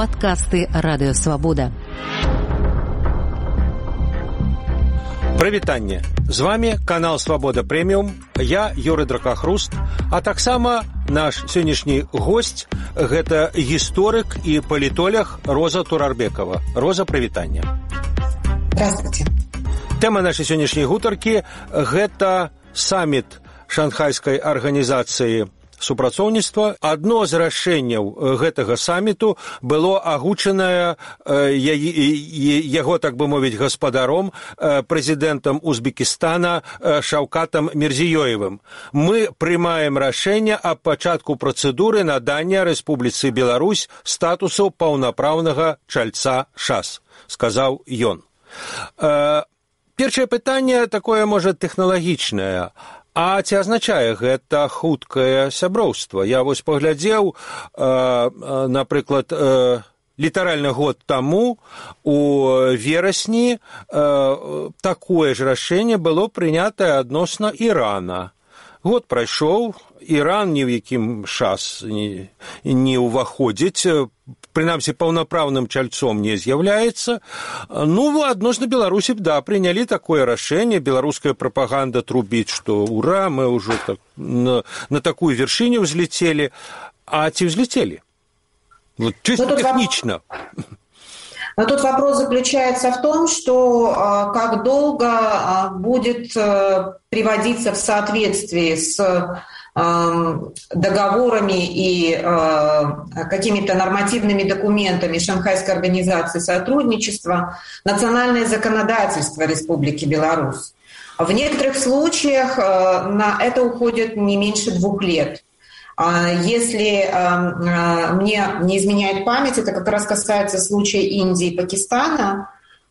Падкасты Радыёвабода. Прывітанне. З вами канал Свабода Прэміум. Я Юрый Дракахруст, а таксама наш сённяшні госць гэта гісторык і палітолог Роза Турарбекова. Роза, прывітанне. Здравствуйте. Тэма нашай сённяшняй гутаркі гэта саміт Шанхайскай арганізацыі супрацоўніцтва. Адно з рашэнняў гэтага саміту было агучанае яго, так бы мовіць, гаспадаром, прэзідэнтам Узбекістана Шаўкатам Мірзіёевым. Мы прымаем рашэнне аб пачатку працэдуры надання Рэспубліцы Беларусь статусу паўнапраўнага чальца ШАС, сказаў ён. Першае пытанне такое, можа, тэхналагічнае. А ці азначае гэта хуткае сяброўства? Я вось паглядзеў, напрыклад, літаральна год таму у верасні такое ж рашэнне было прынятае адносна Ірана. Год прайшоў, Іран ні ў якім ШАС не ўваходзіць, прынамсі паўнапраўным чальцом не з'яўляецца. Ну, адносна Беларусі, да, прынялі такое рашэнне. Беларуская прапаганда трубіць, што ура, мы ўжо так, на такую вяршыню взлетели. А ці взлетели? Вот, чисто технично. Но тут вопрос заключается в том, что как долго будет приводиться в соответствии с договорами и какими-то нормативными документами Шанхайской организации сотрудничества национальное законодательство Республики Беларусь. В некоторых случаях на это уходит не меньше 2 лет. Если мне не изменяет память, это как раз касается случая Индии и Пакистана,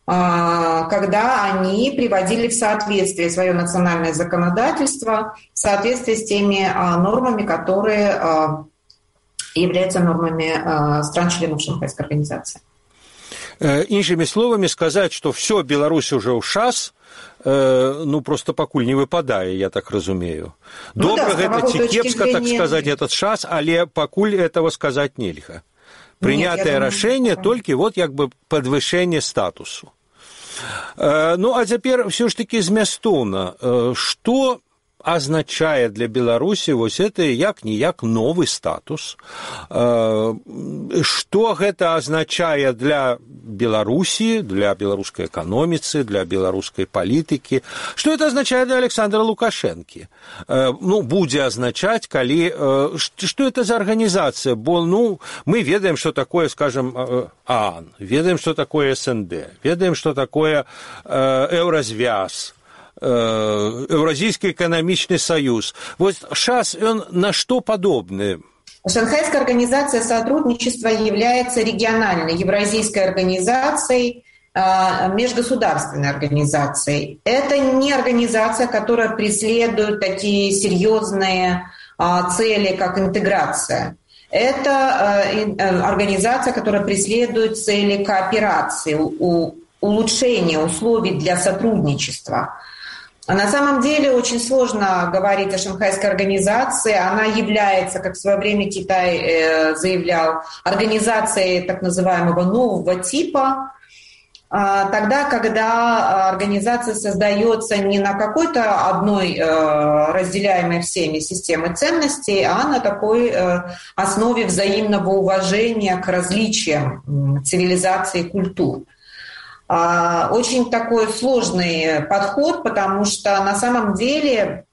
когда они приводили в соответствие свое национальное законодательство в соответствии с теми нормами, которые являются нормами стран-членов Шанхайской организации. Іншымі словамі сказаць, што ўсё Беларусь уже ў ШАС, ну, просто пакуль не выпадае, я так разумею. Добра, да, гэта ці кепска, так сказаць, этот ШАС, але пакуль этого сказаць нельга. Прынятае рашэнне толькі вот як бы падвышэнне статусу. Ну, а цяпер ўсё ж такі змястоўна, што означае для Беларусі вось это як-ніяк новы статус? Што гэта азначае для Беларусі, для беларускай эканоміцы, для беларускай палітыкі? Што это азначае для Александра Лукашэнкі? Ну, будзе азначаць, калі... Што это за арганізацыя? Бо, ну, мы ведаем, што такое, скажем, ААН, ведаем, што такое СНД, ведаем, што такое Еўразвяз, Евразийский экономичный союз. Вот ШАС, он на что подобный? Шанхайская организация сотрудничества является региональной евразийской организацией, межгосударственной организацией. Это не организация, которая преследует такие серьезные цели, как интеграция. Это организация, которая преследует цели кооперации, улучшения условий для сотрудничества. На самом деле очень сложно говорить о Шанхайской организации. Она является, как в свое время Китай заявлял, организацией так называемого нового типа, тогда, когда организация создается не на какой-то одной разделяемой всеми системы ценностей, а на такой основе взаимного уважения к различиям цивилизаций и культур. Очень такой сложный подход, потому что на самом деле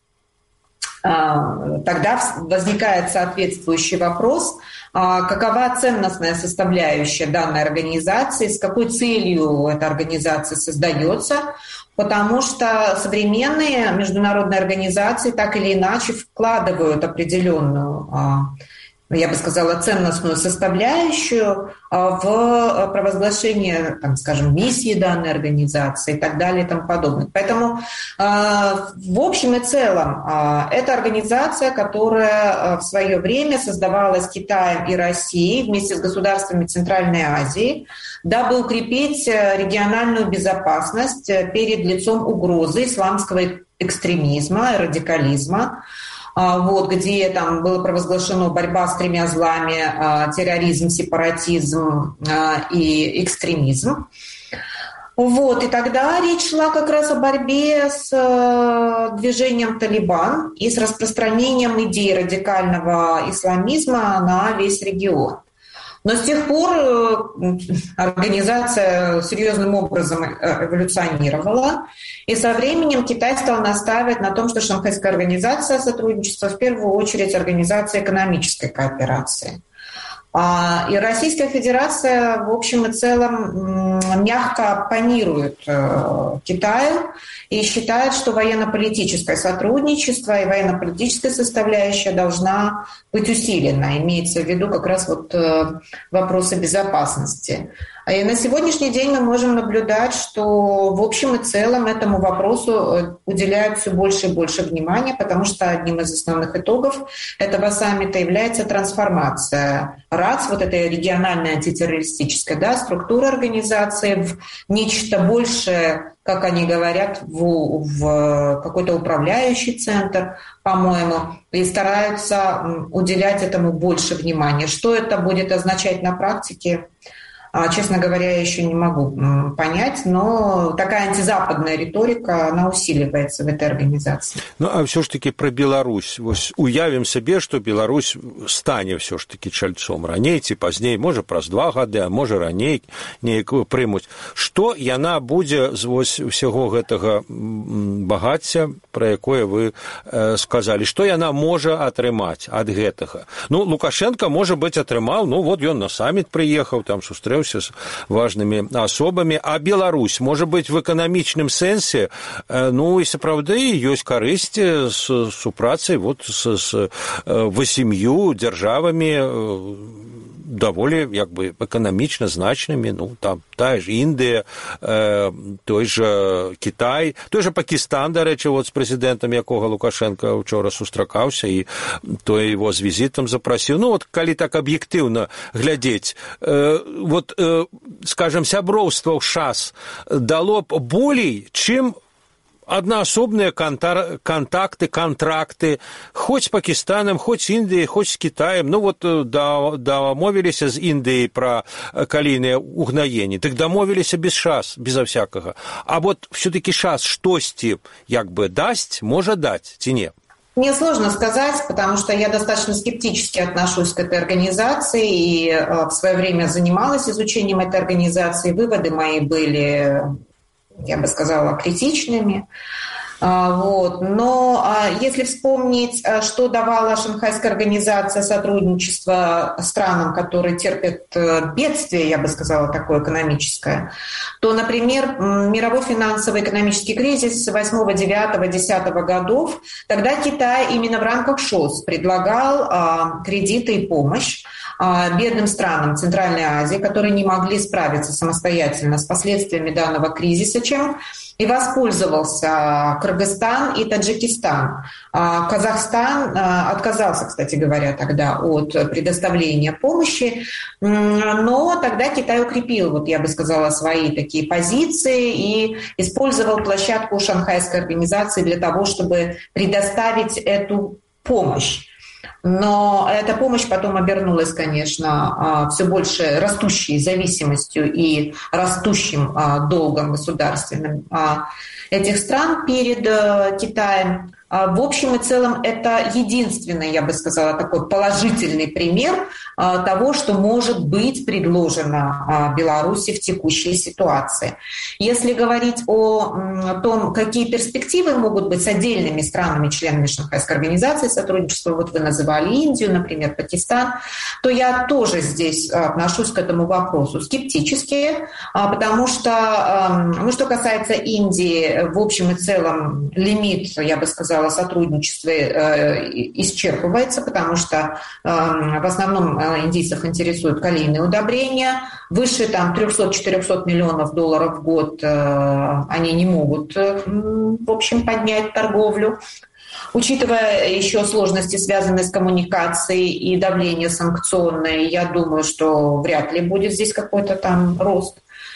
тогда возникает соответствующий вопрос, какова ценностная составляющая данной организации, с какой целью эта организация создается, потому что современные международные организации так или иначе вкладывают определенную, я бы сказала, ценностную составляющую в провозглашение, там, скажем, миссии данной организации и так далее и тому подобное. Поэтому в общем и целом это организация, которая в свое время создавалась Китаем и Россией вместе с государствами Центральной Азии, дабы укрепить региональную безопасность перед лицом угрозы исламского экстремизма и радикализма, где там было провозглашено борьба с 3 злами: терроризм, сепаратизм и экстремизм. И тогда речь шла как раз о борьбе с движением «Талибан» и с распространением идей радикального исламизма на весь регион. Но с тех пор организация серьезным образом эволюционировала, и со временем Китай стал настаивать на том, что Шанхайская организация сотрудничества в первую очередь организация экономической кооперации. И Российская Федерация, в общем и целом, мягко оппонирует Китаю и считает, что военно-политическое сотрудничество и военно-политическая составляющая должна быть усилена. Имеется в виду как раз вопросы безопасности. И на сегодняшний день мы можем наблюдать, что в общем и целом этому вопросу уделяют все больше и больше внимания, потому что одним из основных итогов этого саммита является трансформация РАЦ, этой региональной антитеррористической структуры организации, в нечто большее, как они говорят, в какой-то управляющий центр, по-моему, и стараются уделять этому больше внимания. Что это будет означать на практике? Честно говоря, я еще не могу понять, но такая антизападная риторика, она усиливается в этой организации. А все ж таки про Беларусь. Уявим себе, что Беларусь стане все ж таки чальцом раней ці пазней, можа праз 2 гады, а можа раней неяк прымуць. Што яна будзе з усяго гэтага багацця, пра якое вы сказалі, што яна можа атрымаць ад гэтага? Лукашенко, можа быць, атрымаў, ён на саммит прыехаў, там сустрэў с важными особами, а Беларусь, может быть, в экономичном сенсе, и сапраўды ёсць карысць з супрацай с 8 державами довольно экономично значными, там та же Индия, той же Китай, той же Пакистан, до речі, с президентом якога Лукашенко вчора сустракаўся, и то его с визитом запросил. Калі так объективно глядеть, скажем, сяброўства ў ШАС дало б болей, чым одноособные контакты, контракты, хоть с Пакистаном, хоть с Индией, хоть с Китаем. Домовились с Индией про калійныя угнаенні, так домовились без ШАС, безо всякого. А все-таки ШАС штосьці дасць, можа даць, ці не? Мне сложно сказать, потому что я достаточно скептически отношусь к этой организации и в свое время занималась изучением этой организации. Выводы мои были, я бы сказала, критичными. Но если вспомнить, что давала Шанхайская организация сотрудничества странам, которые терпят бедствие, я бы сказала, такое экономическое, то, например, мировой финансовый экономический кризис 8, 9, 10 годов, тогда Китай именно в рамках ШОС предлагал кредиты и помощь бедным странам Центральной Азии, которые не могли справиться самостоятельно с последствиями данного кризиса, чем и воспользовался Кыргызстан и Таджикистан. Казахстан отказался, кстати говоря, тогда от предоставления помощи, но тогда Китай укрепил, я бы сказала, свои такие позиции и использовал площадку Шанхайской организации для того, чтобы предоставить эту помощь. Но эта помощь потом обернулась, конечно, все больше растущей зависимостью и растущим долгом государственным этих стран перед Китаем. В общем и целом это единственный, я бы сказала, такой положительный пример того, что может быть предложено Беларуси в текущей ситуации. Если говорить о том, какие перспективы могут быть с отдельными странами-членами Шанхайской организации сотрудничества, вы называли Индию, например, Пакистан, то я тоже здесь отношусь к этому вопросу скептически, потому что, что касается Индии, в общем и целом лимит, я бы сказала, сотрудничество исчерпывается, потому что в основном индийцев интересуют калийные удобрения. Выше 300-400 миллионов долларов в год они не могут, в общем, поднять торговлю. Учитывая еще сложности, связанные с коммуникацией и давление санкционное, я думаю, что вряд ли будет здесь какой-то рост.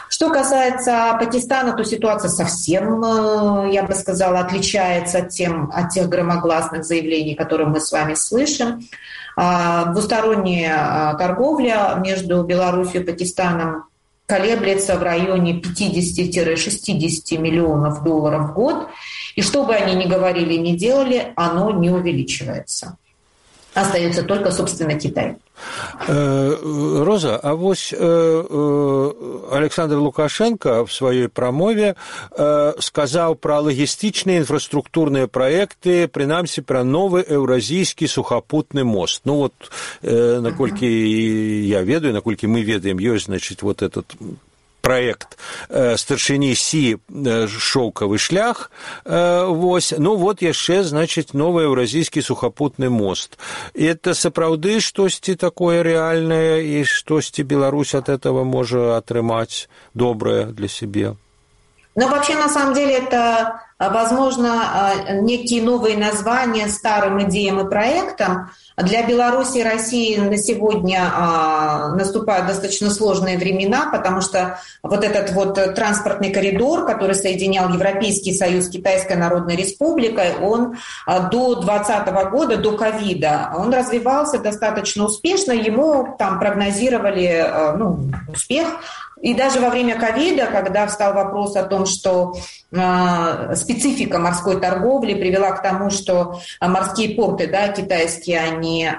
Что касается Пакистана, то ситуация совсем, я бы сказала, отличается от тех громогласных заявлений, которые мы с вами слышим. Двусторонняя торговля между Беларусью и Пакистаном колеблется в районе 50-60 миллионов долларов в год. И что бы они ни говорили, ни делали, оно не увеличивается. Остается только, собственно, Китай. Роза, а вось Александр Лукашенко в своей прамове сказал про лагістычныя інфраструктурныя праекты, прынамсі пра новы еўразійскі сухапутны мост. Ну вот, наколькі я ведаю, наколькі мы ведаем, ёсць, значит, вот этот проект старшыні Сі шоўкавы шлях, вось, ну вот яшчэ, значит, новы еўразійскі сухапутны мост. Это сапраўды штосьці такое рэальнае, і штосьці Беларусь от этого можа атрымаць добрае для себе? Но вообще, на самом деле, это, возможно, некие новые названия старым идеям и проектам. Для Беларуси и России на сегодня наступают достаточно сложные времена, потому что вот этот вот транспортный коридор, который соединял Европейский Союз с Китайской Народной Республикой, он до 2020 года, до ковида, он развивался достаточно успешно, ему там прогнозировали успех. И даже во время ковида, когда встал вопрос о том, что специфика морской торговли привела к тому, что морские порты, да, китайские, они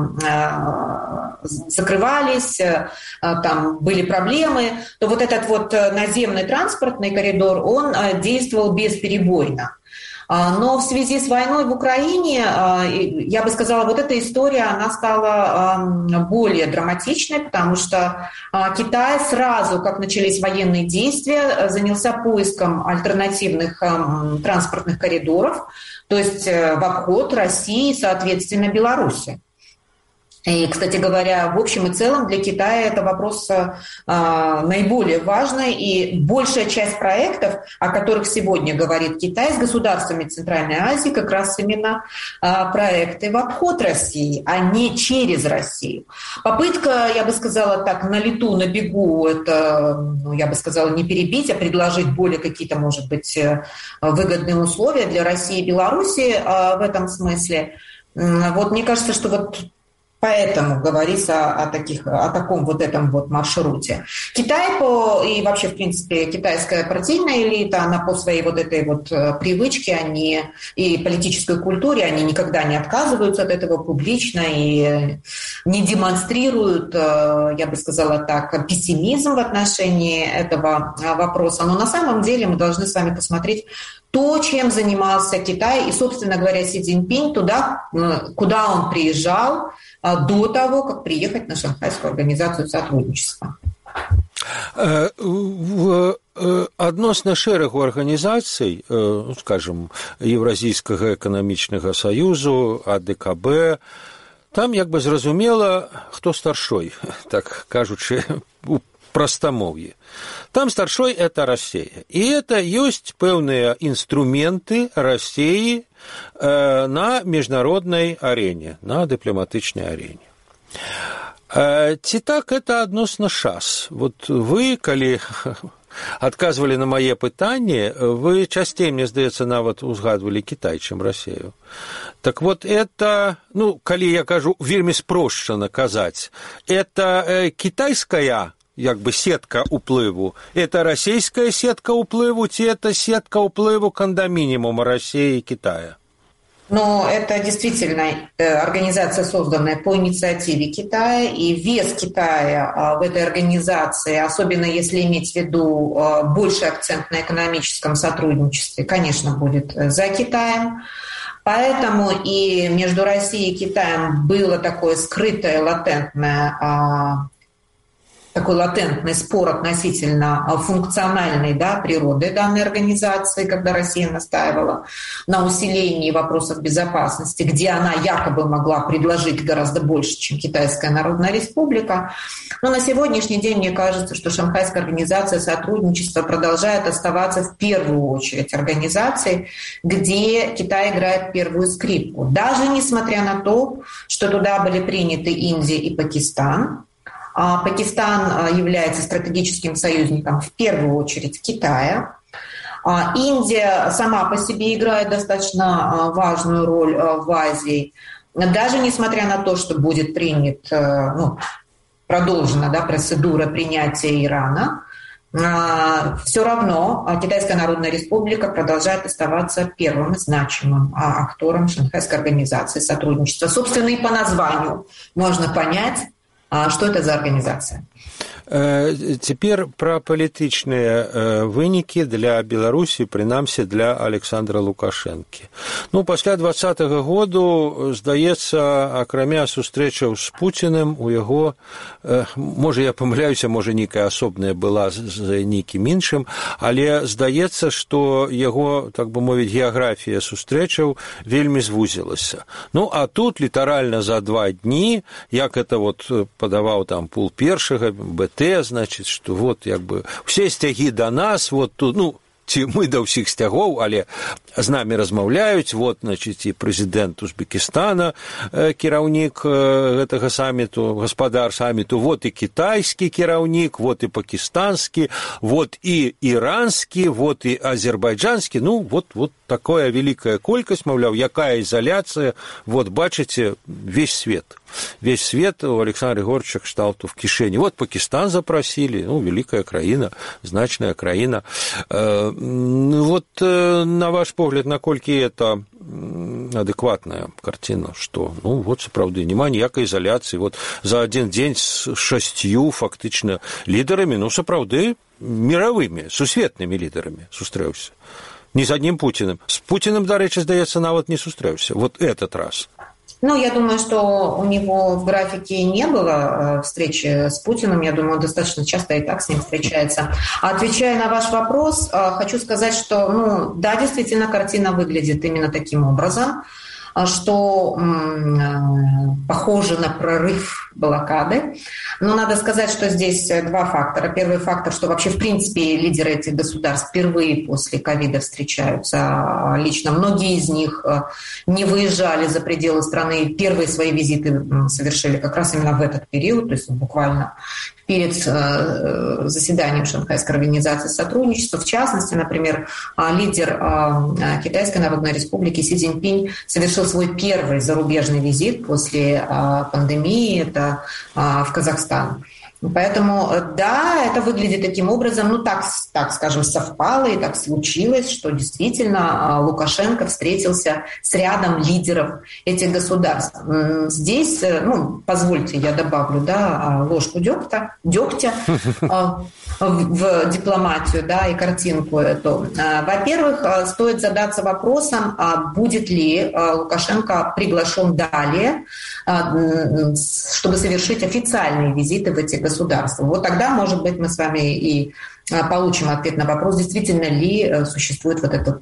закрывались, там были проблемы, то вот этот вот наземный транспортный коридор, он действовал бесперебойно. Но в связи с войной в Украине, я бы сказала, вот эта история, она стала более драматичной, потому что Китай сразу, как начались военные действия, занялся поиском альтернативных транспортных коридоров, то есть в обход России, соответственно, Беларуси. И, кстати говоря, в общем и целом для Китая это вопрос наиболее важный, и большая часть проектов, о которых сегодня говорит Китай с государствами Центральной Азии, как раз именно проекты в обход России, а не через Россию. Попытка, я бы сказала так, на лету, на бегу, это, я бы сказала, не перебить, а предложить более какие-то, может быть, выгодные условия для России и Беларуси в этом смысле. Вот мне кажется, что вот поэтому говорится о таком вот этом вот маршруте. Китай и вообще, в принципе, китайская партийная элита, она по своей вот этой вот привычке, они и политической культуре, они никогда не отказываются от этого публично и не демонстрируют, я бы сказала так, пессимизм в отношении этого вопроса. Но на самом деле мы должны с вами посмотреть то, чем занимался Китай и, собственно говоря, Си Цзиньпинь туда, куда он приезжал до того, как приехать на Шанхайскую организацию сотрудничества. Адносна шэрагу арганізацый, скажем, Еўразійскага эканамічнага саюзу, АДКБ, там як бы зразумела, хто старшой, так кажучы, у простомовье. Там старшой – это Россия. И это есть пэўныя инструменты России на международной арене, на дипломатичной арене. Ці так это адносна час. Вот вы, калі адказвалі на мае пытанні, вы часцей, мне здаецца, нават узгадвалі Кітай, чым Россию. Так вот это, калі я кажу вельмі спрошчана казаць, это китайская як бы сетка уплыву, это российская сетка уплыву, это сетка уплыву кондоминиума России и Китая? Но это действительно организация, созданная по инициативе Китая, и вес Китая в этой организации, особенно если иметь в виду больший акцент на экономическом сотрудничестве, конечно, будет за Китаем. Поэтому и между Россией и Китаем было такое скрытое, такой латентный спор относительно функциональной природы данной организации, когда Россия настаивала на усилении вопросов безопасности, где она якобы могла предложить гораздо больше, чем Китайская Народная Республика. Но на сегодняшний день мне кажется, что Шанхайская организация сотрудничества продолжает оставаться в первую очередь организацией, где Китай играет первую скрипку. Даже несмотря на то, что туда были приняты Индия и Пакистан, Пакистан является стратегическим союзником в первую очередь Китая. Индия сама по себе играет достаточно важную роль в Азии. Даже несмотря на то, что будет продолжена процедура принятия Ирана, все равно Китайская Народная Республика продолжает оставаться первым значимым актором Шанхайской организации сотрудничества. Собственно, и по названию можно понять, что это за организация. Цяпер пра палітычныя вынікі для Беларусі, прынамсі для Александра Лукашэнкі. Пасля 2020 году, здаецца, акрамя сустрэчаў з Пуціным, у яго, можа, я памыляюся, можа, нейкая асобная была з нейкім іншым, але здаецца, што яго, так бы мовіць, геаграфія сустрэчаў вельмі звузілася. А тут літаральна за 2 дні, як это падаваў там пул першага, значит, что все сцягі да нас, тут, ці мы да ўсіх сцягоў, але з намі размаўляюць, значит, і прэзідэнт Узбекістана, кіраўнік гэтага саміту, гаспадар саміту, і кітайскі кіраўнік, і пакістанскі, і іранскі, і азербайджанскі, такая великая колькасць, маўляў, якая изоляция, бачыце, весь свет. Весь свет у Александра Григорьевича кшталту в кишени. Пакистан запросили, великая краина, значная краина. На ваш погляд, наколькі это адекватная картина, что, сапраўды, няма ніякай изоляции. За один день с 6 фактично лидерами, сапраўды, мировыми, сусветными лидерами сустрэўся. Не с одним Путиным. С Путиным, дарэчы, здаецца, нават не сустрэўся. Этот раз. Я думаю, что у него в графике не было встречи с Путиным. Я думаю, он достаточно часто и так с ним встречается. Отвечая на ваш вопрос, хочу сказать, что, да, действительно, картина выглядит именно таким образом, что похоже на прорыв блокады. Но надо сказать, что здесь 2 фактора. Первый фактор, что вообще, в принципе, лидеры этих государств впервые после ковида встречаются лично. Многие из них не выезжали за пределы страны. Первые свои визиты совершили как раз именно в этот период, то есть буквально перед заседанием Шанхайской организации сотрудничества. В частности, например, лидер Китайской Народной Республики Си Цзиньпинь совершил свой первый зарубежный визит после пандемии, это в Казахстан. Поэтому, да, это выглядит таким образом, так скажем, совпало и так случилось, что действительно Лукашенко встретился с рядом лидеров этих государств. Здесь, позвольте, я добавлю, ложку дегтя в дипломатию, и картинку эту. Во-первых, стоит задаться вопросом, будет ли Лукашенко приглашен далее, чтобы совершить официальные визиты в эти государства. Тогда, может быть, мы с вами и получим ответ на вопрос, действительно ли существует этот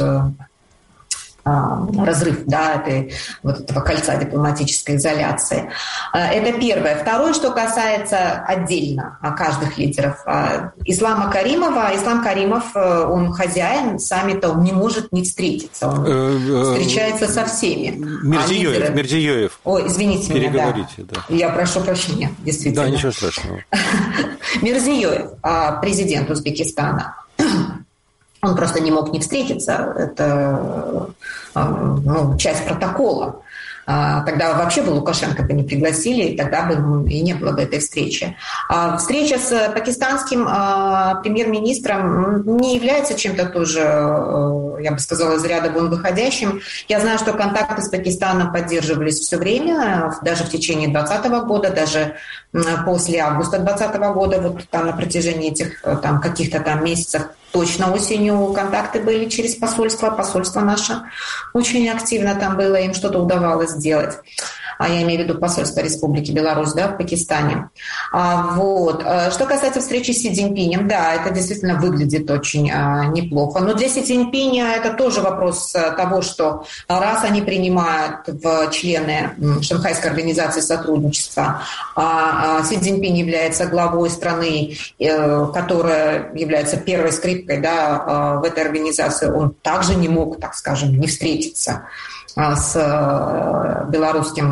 разрыв этого кольца дипломатической изоляции. Это первое. Второе, что касается отдельно каждых лидеров. Ислам Каримов, он хозяин саммита, он не может не встретиться. Он встречается со всеми. Мирзиёев. Ой, извините меня. Переговорите, да. Я прошу прощения, действительно. Да, ничего страшного. Мирзиёев, президент Узбекистана. Он просто не мог не встретиться. Это часть протокола. Тогда вообще бы Лукашенко не пригласили, и тогда бы и не было бы этой встречи. Встреча с пакистанским премьер-министром не является чем-то тоже, я бы сказала, из ряда вон выходящим. Я знаю, что контакты с Пакистаном поддерживались все время, даже в течение 2020 года, даже после августа 2020 года, на протяжении этих каких-то месяцев. Точно осенью контакты были через посольство. Посольство наше очень активно там было, им что-то удавалось сделать. Я имею в виду посольство Республики Беларусь, в Пакистане. Что касается встречи с Си Цзиньпинем, да, это действительно выглядит очень неплохо. Но для Си Цзиньпиня это тоже вопрос того, что раз они принимают в члены Шанхайской организации сотрудничества, Си Цзиньпинь является главой страны, которая является первой скрипкой в этой организации, он также не мог, так скажем, не встретиться с белорусским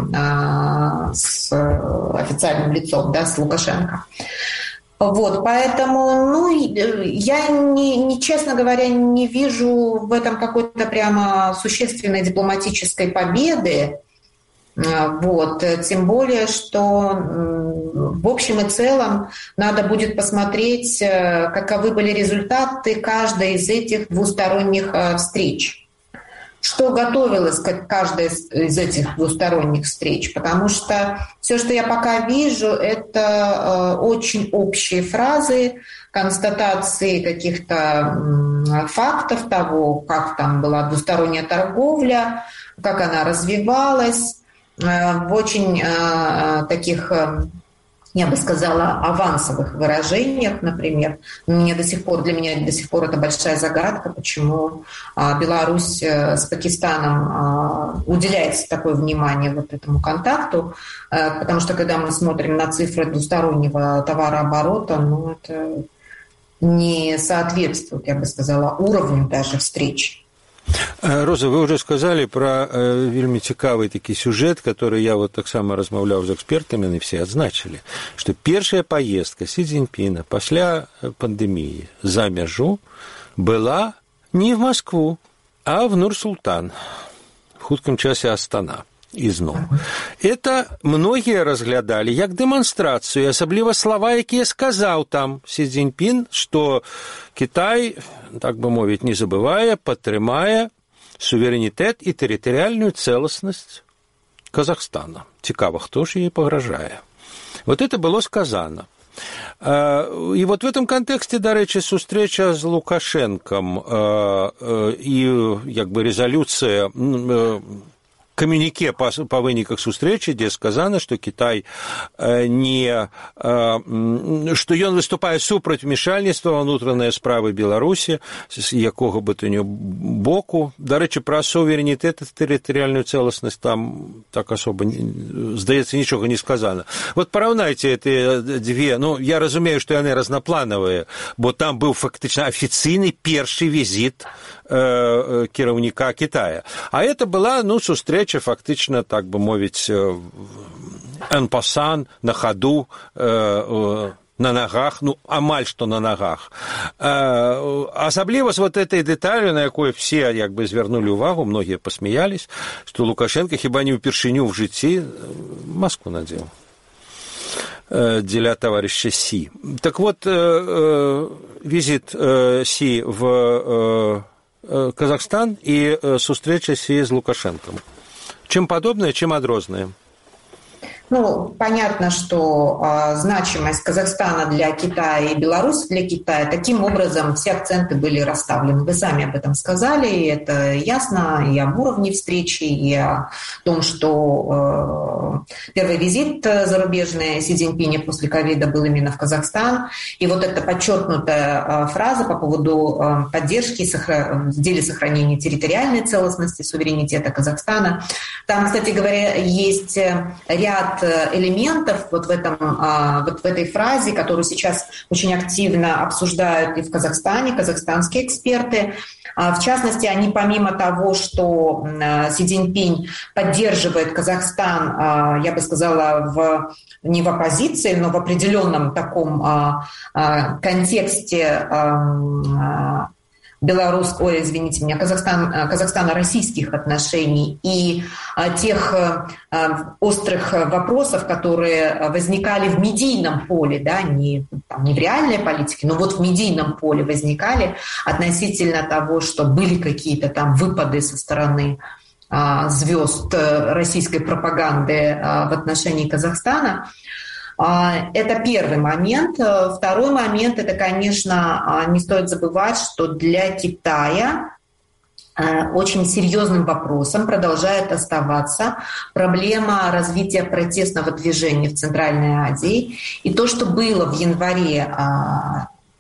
с официальным лицом, да, с Лукашенко. Вот, поэтому, я, честно говоря, не вижу в этом какой-то прямо существенной дипломатической победы. Вот, тем более, что в общем и целом надо будет посмотреть, каковы были результаты каждой из этих двусторонних встреч. Что готовилось к каждой из этих двусторонних встреч, потому что все, что я пока вижу, это очень общие фразы, констатации каких-то фактов того, как там была двусторонняя торговля, как она развивалась, в очень таких, я бы сказала, авансовых выражениях, например. Для меня до сих пор это большая загадка, почему Беларусь с Пакистаном уделяется такое внимание вот этому контакту, потому что когда мы смотрим на цифры двустороннего товарооборота, это не соответствует, я бы сказала, уровню даже встреч. Роза, вы уже сказали про вельмі цікавый такі сюжет, который я вот так само размаўляў з экспертамі, яны все адзначылі, што першая поездка Си Цзиньпина пасля пандемии за мяжу была не в Москву, а в Нур-Султан, в хуткім часе Астана. Ізноў. Это многія разглядалі як дэманстрацыю, асабліва слова, якія сказаў там Си Цзиньпин, што Кітай, так бы мовіць, не забывае, падтрымае суверэнітэт і тэрытарыяльную цэласнасць Казахстана. Цікава, хто ж ей пагражае. Вот это было сказано. И вот в этом контексте, до речі, сустрэча з Лукашенком і як бы резолюцыя камюніке па выніках сустрэчы, дзе сказана, што Кітай што ён выступае супраць умешальніцтва ва ўнутраныя справы Беларусі, з якога бы то ні боку. Дарэчы, пра суверэнітэт і тэрытарыяльную цэласнасць там так асоба, здаецца, нічога не сказана. Вот параўнайце гэтыя дзве, я разумею, што яны разнапланавыя, бо там быў фактычна афіцыйны першы візіт кіраўніка Китая. А это была, сустрэча фактычна, так бы мовіць, en passant, на ходу, на ногах, амаль што на ногах. Асабліва з вот этой деталью, на якой все як бы звярнулі ўвагу, многія посмеялись, што Лукашенко хіба не ўпершыню в жыцці маску надзеў для товарища Си. Так вот, визит Си в Казахстан и сустрэча Си з Лукашенком. Чем подобное, чем адрозное? Понятно, что значимость Казахстана для Китая и Беларуси для Китая, таким образом все акценты были расставлены. Вы сами об этом сказали, и это ясно и об уровне встречи, и о том, что первый визит зарубежный Си Цзиньпиня после ковида был именно в Казахстан. И вот эта подчеркнутая фраза по поводу поддержки в деле сохранения территориальной целостности, суверенитета Казахстана. Там, кстати говоря, есть ряд элементов вот в этой фразе, которую сейчас очень активно обсуждают и в Казахстане, казахстанские эксперты. В частности, они помимо того, что Си Цзиньпинь поддерживает Казахстан, я бы сказала, не в оппозиции, но в определенном таком контексте казахстано-российских отношений и тех острых вопросов, которые возникали в медийном поле, да, не в реальной политике, но вот в медийном поле возникали относительно того, что были какие-то там выпады со стороны звезд российской пропаганды в отношении Казахстана. Это первый момент. Второй момент, это, конечно, не стоит забывать, что для Китая очень серьезным вопросом продолжает оставаться проблема развития протестного движения в Центральной Азии. И то, что было в январе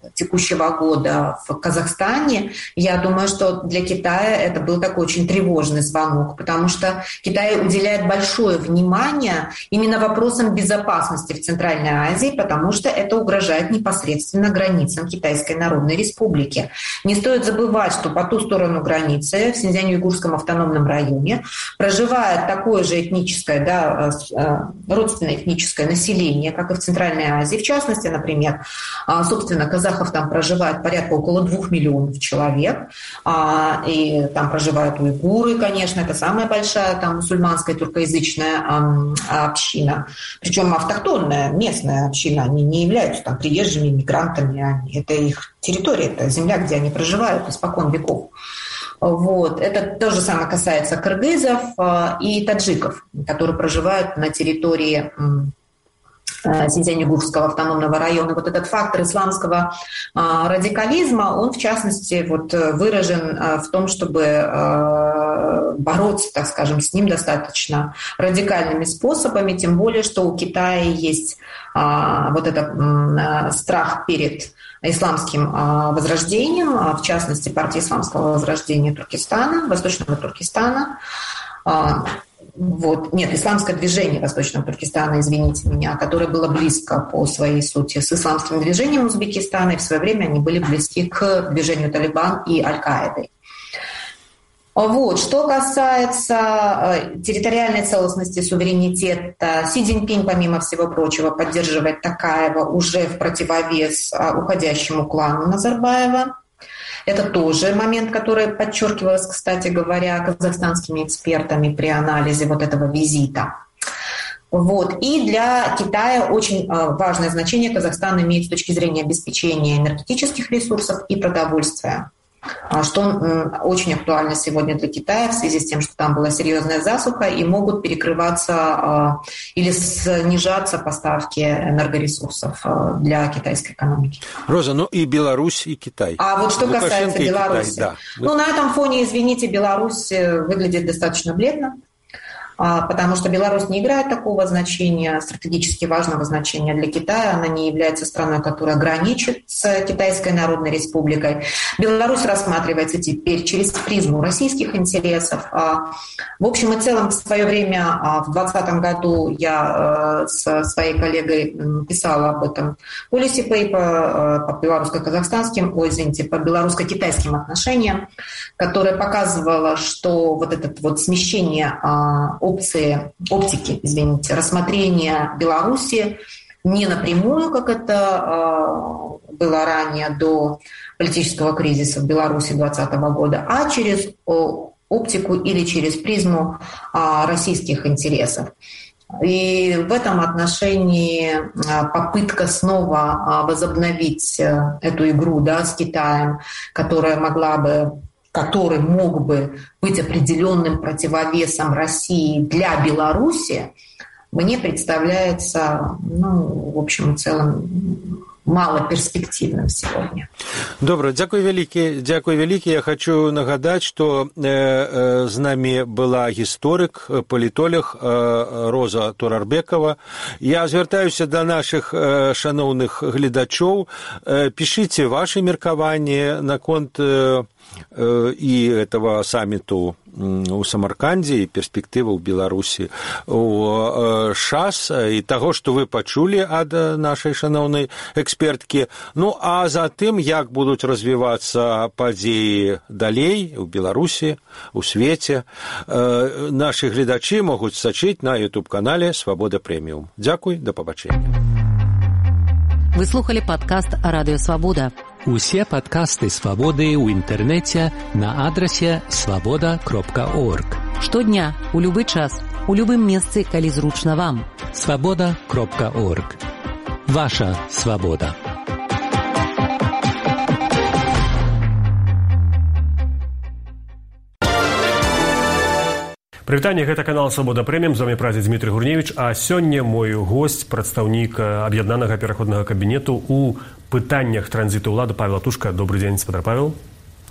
текущего года в Казахстане, я думаю, что для Китая это был такой очень тревожный звонок, потому что Китай уделяет большое внимание именно вопросам безопасности в Центральной Азии, потому что это угрожает непосредственно границам Китайской Народной Республики. Не стоит забывать, что по ту сторону границы, в Синьцзянь-Уйгурском автономном районе, проживает такое же этническое, родственное этническое население, как и в Центральной Азии. В частности, например, собственно, казахов там проживает порядка около 2 миллионов человек, и там проживают уйгуры, конечно, это самая большая там мусульманская тюркоязычная община, причем автохтонная местная община, они не являются там приезжими мигрантами, это их территория, это земля, где они проживают испокон веков. Вот. Это то же самое касается кыргызов и таджиков, которые проживают на территории Синьцзянь-Уйгурского автономного района. Вот этот фактор исламского радикализма, он в частности выражен в том, чтобы бороться, так скажем, с ним достаточно радикальными способами, тем более, что у Китая есть вот этот страх перед исламским возрождением, в частности, партия исламского возрождения Туркестана, Восточного Туркестана. Исламское движение Восточного Туркестана, извините меня, которое было близко по своей сути с исламским движением Узбекистана, и в свое время они были близки к движению Талибан и Аль-Каиды. Вот. Что касается территориальной целостности, суверенитета, Си Цзиньпинь, помимо всего прочего, поддерживает Токаева уже в противовес уходящему клану Назарбаева. Это тоже момент, который подчеркивался, кстати говоря, казахстанскими экспертами при анализе вот этого визита. Вот. И для Китая очень важное значение Казахстан имеет с точки зрения обеспечения энергетических ресурсов и продовольствия, что очень актуально сегодня для Китая в связи с тем, что там была серьезная засуха и могут перекрываться или снижаться поставки энергоресурсов для китайской экономики. Роза, и Беларусь, и Китай. А вот что касается Беларуси, Китай, да. На этом фоне, извините, Беларусь выглядит достаточно бледно, потому что Беларусь не играет такого значения, стратегически важного значения для Китая. Она не является страной, которая граничит с Китайской Народной Республикой. Беларусь рассматривается теперь через призму российских интересов. В общем и целом, в свое время, в 2020 году, я со своей коллегой писала об этом policy paper по белорусско-казахстанским, по белорусско-китайским отношениям, которое показывало, что вот это вот смещение рассмотрения Беларуси не напрямую, как это было ранее до политического кризиса в Беларуси 2020 года, а через оптику или через призму российских интересов. И в этом отношении попытка снова возобновить эту игру с Китаем, который мог бы быть определенным противовесом России для Беларуси, мне представляется, в общем и целом, малоперспективным сегодня. Добре, дякую вялікі. Я хочу нагадать, что з нами была гісторик, палітолог Роза Турарбекова. Я звяртаюся до наших шановных глядачоў. Пишите ваши меркаванні наконт и этого саммиту у Самарканде, и перспективы у Беларуси у ШАС, и того, что вы почули от нашей шановной экспертки. А затым, як будут развиваться падзеі далей у Беларуси, у свете, наши глядачи могут сачыць на YouTube-канале «Свобода Премиум». Дякуй, до побачення. Вы слухали падкаст «Радыё Свабода». Усе падкасты «Свабоды» ў інтэрнэце на адрасе свабода.орг. Штодня, у любы час, у любым месцы, калі зручна вам. свабода.орг. Ваша свабода. Прывітанне, гэта канал «Свабода Прэміум», з вамі працы Дмітрый Гурневіч, а сёння мой госць, прадстаўнік аб'яднанага пераходнага кабінету ў пытаннях транзіту ўлады Павел Атушка. Добрый дзень, спадар Павел.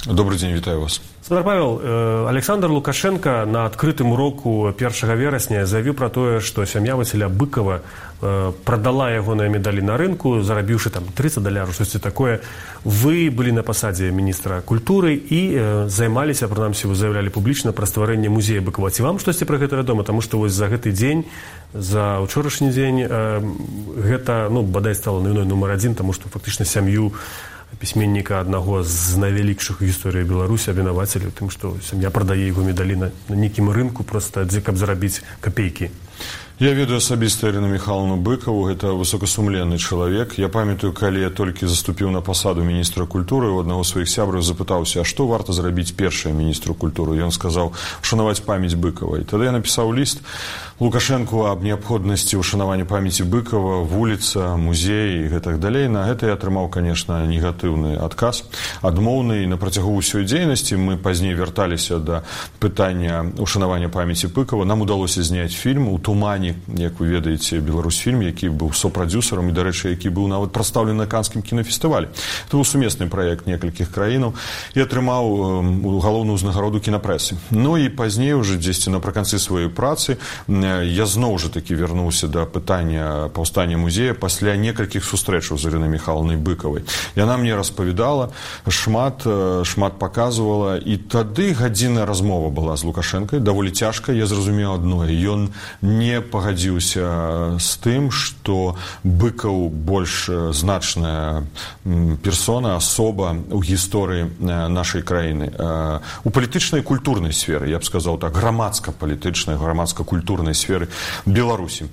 Добрый день, вітаю вас. Спадар Павел, Александр Лукашенко на адкрытым уроку 1 верасня заявіў пра тое, што сям'я Васіля Быкова прадала ягоныя медалі на рынку, зарабіўшы там $30, штосьці такое. Вы былі на пасадзе міністра культуры і займаліся, прынамсі, вы заявлялі публічна пра стварэнне музея Быкова. Ці вам штосьці пра гэта вядома? Таму што вось за гэты дзень, за ўчорашні дзень гэта, бадай стала навіной нумар 1, таму што фактычна сям'ю пісьменніка аднаго з найвялікшых у гісторыі Беларусі абвінавацілі ў тым, што сям'я прадае яго медалі на нейкім рынку проста, каб зарабіць капейкі. Я ведаю асабіста Ірыну Михайловну Быкову, гэта высокасумленны чалавек. Я памятаю, калі я толькі заступіў на пасаду міністра культуры, у аднаго з сваіх сябраў запытаўся, а што варта зрабіць першае міністру культуры? Ён сказаў, ушанаваць памяць Быкова. І тады я напісаў ліст Лукашенку аб неабходнасці ушанавання памяці Быкова, вуліца, музей і гэтак далей. На гэта я атрымаў, конечно, негатыўны адказ, адмоўны. І на працягу ўсёй дзейнасці мы пазней вярталіся да пытання ушанавання памяці Быкова. Нам удалося зняць фільм «У тумане», як вы ведаеце, Беларусьфільм, які быў сопрадзюсарам і, дарэчы, які быў нават прадстаўлены на Канскім кінафестывалі. Это быў сумесны праект некалькіх краінаў і атрымаў галоўную ўзнагароду кінапрэсы. І пазней уже дзесьці напрыканцы сваёй працы я зноў жа такі вярнуўся да пытання паўстання музея пасля некалькіх сустрэчаў з Ірынай Михайловнай Быкавай. Яна мне распавядала, шмат паказвала, і тады гадзінная размова была з Лукашэнкай, даволі цяжка. Я зразумеў адно, ён не пагадзіўся з тым, што Быкаў больш значная персона, асоба ў гісторыі нашай краіны. У палітычнай і культурнай сферы, я б сказаў так, грамадска-палітычнай, грамадска-культурнай сферы Беларусі.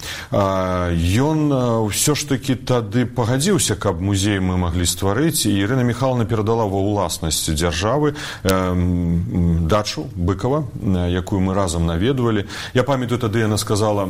Ён ўсё ж такі тады пагадзіўся, каб музей мы маглі стварыць, і Ірына Михайловна перадала ва ўласнасць дзяржавы дачу Быкова, якую мы разам наведвалі. Я памятаю, тады яна сказала,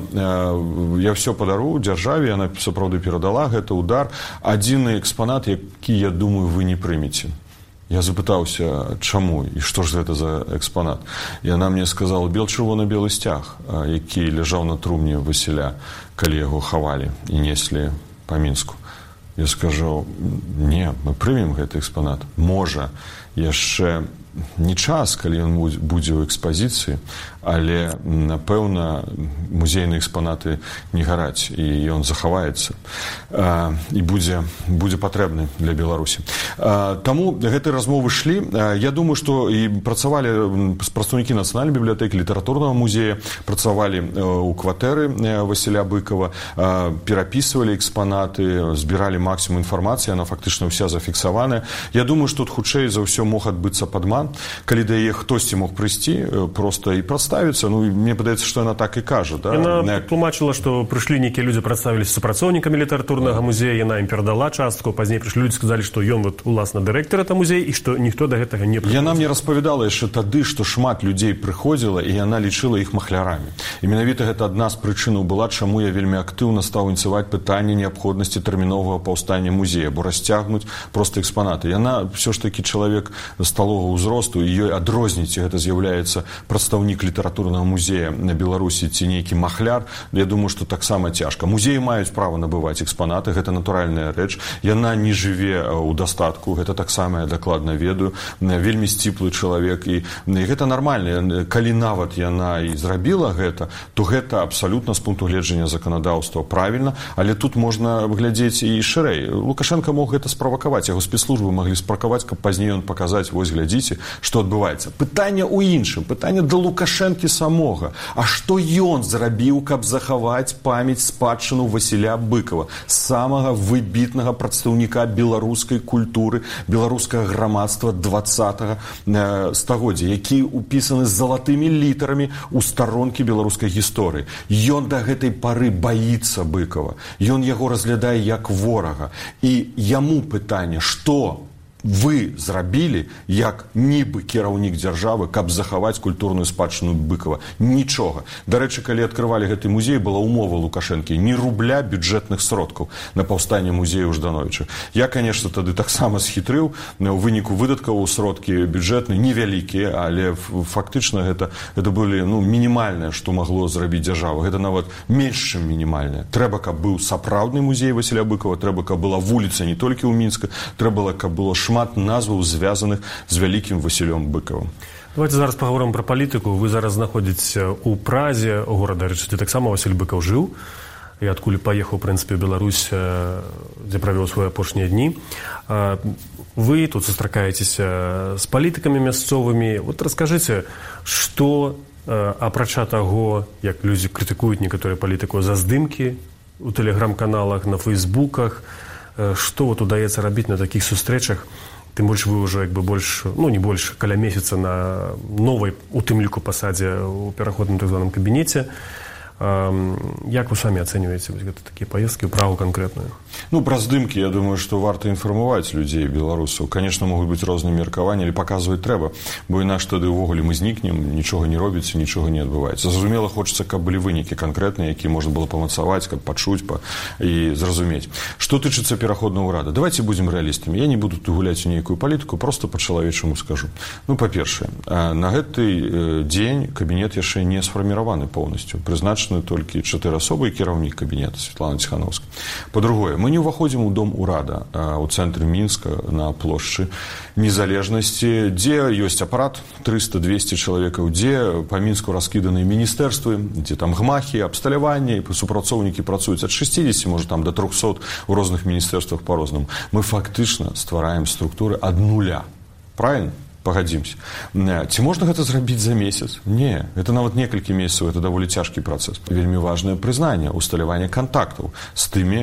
я все падару дзяржаве, яна сапраўды перадала, гэта удар. Адзіны экспанат, які, я думаю, вы не прымеце. Я запытаўся, чаму і што ж гэта за экспанат. Яна мне сказала, чырвона-белы сцяг, які ляжаў на трумне Васіля, калі яго хавалі і неслі па Мінску. Я скажу, не, мы прымем гэты экспанат. Можа, яшчэ не час, калі ён будзе ў экспазіцыі, але, напэўна, музейныя экспанаты не гараць, і ён захаваецца і будзе патрэбны для Беларусі. Таму гэтай размовы шлі. Я думаю, што і працавалі прадстаўнікі Нацыянальнай бібліятэкі, літаратурнага музея, працавалі ў кватэры Васіля Быкова, перапісвалі экспанаты, збіралі максімум інфармацыі, яна фактычна ўся зафіксаваная. Я думаю, што тут хутчэй за ўсё мог адбыцца падман, калі да яе хтосьці мог прыйсці проста і прадставіцца. Мне падаецца, што яна так і кажа. Яна тлумачыла, што прыйшлі нейкія людзі, прадставіліся супрацоўнікамі літаратурнага музея, яна ім перадала частку, пазней прыйшлі людзі, сказалі, што ён уласна дырэктар этого музея і што ніхто да гэтага не прыходзіў. Яна мне распавядала яшчэ тады, што шмат людзей прыходзіла, і яна лічыла іх махлярамі. І менавіта гэта адна з прычынаў была, чаму я вельмі актыўна стаў ініцыяваць пытанне неабходнасці тэрміновага паўстання музея, бо расцягнуць проста экспанаты. Яна ўсё ж такі чалавек сталога ўзросту, і ёй адрозніць, гэта з'яўляецца прадстаўнік літаратурнага музея на Беларусі ці нейкі махляр. Я думаю, што таксама цяжка. Музеі маюць права набываць экспанаты, гэта натуральная рэч. Яна не жыве ў дастатку, гэта таксама я дакладна ведаю. Вельмі сціплы чалавек, і гэта нармальна. Калі нават яна і зрабіла гэта, то гэта абсалютна з пункту гледжання заканадаўства правільна, але тут можна глядзець і шырэй. Лукашенко мог гэта справакаваць, яго спецслужбы маглі справакаваць, каб пазней ён паказаць, вось глядзіце, што адбываецца. Пытанне ў іншым, пытанне да Лукашэнкі самога. А што ён зрабіў, каб захаваць памяць, спадчыну Васіля Быкова, самага выбітнага прадстаўніка беларускай культуры, беларускага грамадства 20-го стагоддзя, які упісаны з залатымі літарамі ў старонкі беларускай гісторыі. Ён да гэтай пары баіцца Быкова. Ён яго разглядае як ворага. І яму пытанне, што вы зрабілі як нібы кіраўнік дзяржавы, каб захаваць культурную спадчыну Быкова? Нічога. Дарэчы, калі адкрывалі гэты музей, была ўмова Лукашэнкі ні рубля бюджэтных сродкаў на паўстанне музея ў Ждановіча. Я, конечно, тады таксама схітрыў. У выніку выдаткаваў сродкі бюджэтныя невялікія, але фактычна гэта былі мінімальнае, што магло зрабіць дзяржава. Гэта нават менш, чым мінімальнае. Трэба, каб быў сапраўдны музей Васіля Быкова, трэба, каб была вуліца не толькі ў Мінска, трэба, каб было шмат назваў звязаных з вялікім Васілём Быкавым. Давайте зараз паговорым пра палітыку. Вы зараз знаходзіцеся ў Празе, горада, дзе таксама Васіль Быкаў жыў, і адкуль паехаў, у прынцыпе, ў Беларусь, дзе правёў свае апошнія дні. Вы тут сустракаецеся з палітыкамі мясцовымі. Вот раскажыце, што, апрача таго, як людзі крытыкуюць некаторыя палітыку за здымкі у тэлеграм-каналах, на фейсбуках, што вот удаецца рабіць на такіх сустрэчах? Тым больш вы ўжо як бы больш, ну не больш, каля месяца на новай, у тым ліку пасадзе ў пераходным так званым кабінеце. Як вы самі ацэньваеце гэта такія паездкі ў Прагу канкрэтную? Ну, пра здымкі, я думаю, што варта інфармаваць людзей, беларусаў. Конечно, могуць быць розныя меркаванні, але паказваць трэба, бо інакш тады ўвогуле мы знікнем, нічога не робіцца, нічога не адбываецца. Зразумела, хочацца, каб былі вынікі канкрэтныя, якія можна было памацаваць, каб пачуць і зразумець. Што тычыцца пераходнага ўрада? Давайте будзем рэалістамі. Я не буду тут гуляць у нейкую палітыку, просто па-чалавечаму скажу. Ну, па-першае, на гэты дзень кабінет яшчэ не сфарміраваны поўнасцю. Прызначаны толькі 4 асобы і кіраўнік кабінета Святлана Ціхановская. Па-другое, мы не ўваходзім у дом урада ў цэнтры Мінска на плошчы Незалежнасці, дзе ёсць апарат 300-200 чалавекаў, дзе па Мінску раскіданыя міністэрствы, дзе там гмахі, абсталяванне, супрацоўнікі працуюць ад 60, можа там да 300 у розных міністэрствах па-рознаму. Мы фактычна ствараем структуры ад нуля. Правильно? Пагадзімся. Ці можна гэта зрабіць за месяц? Не. Это нават некалькі месяцаў, это даволі цяжкі працэс. Вельмі важнае прызнанне, усталяванне кантактаў з тымі,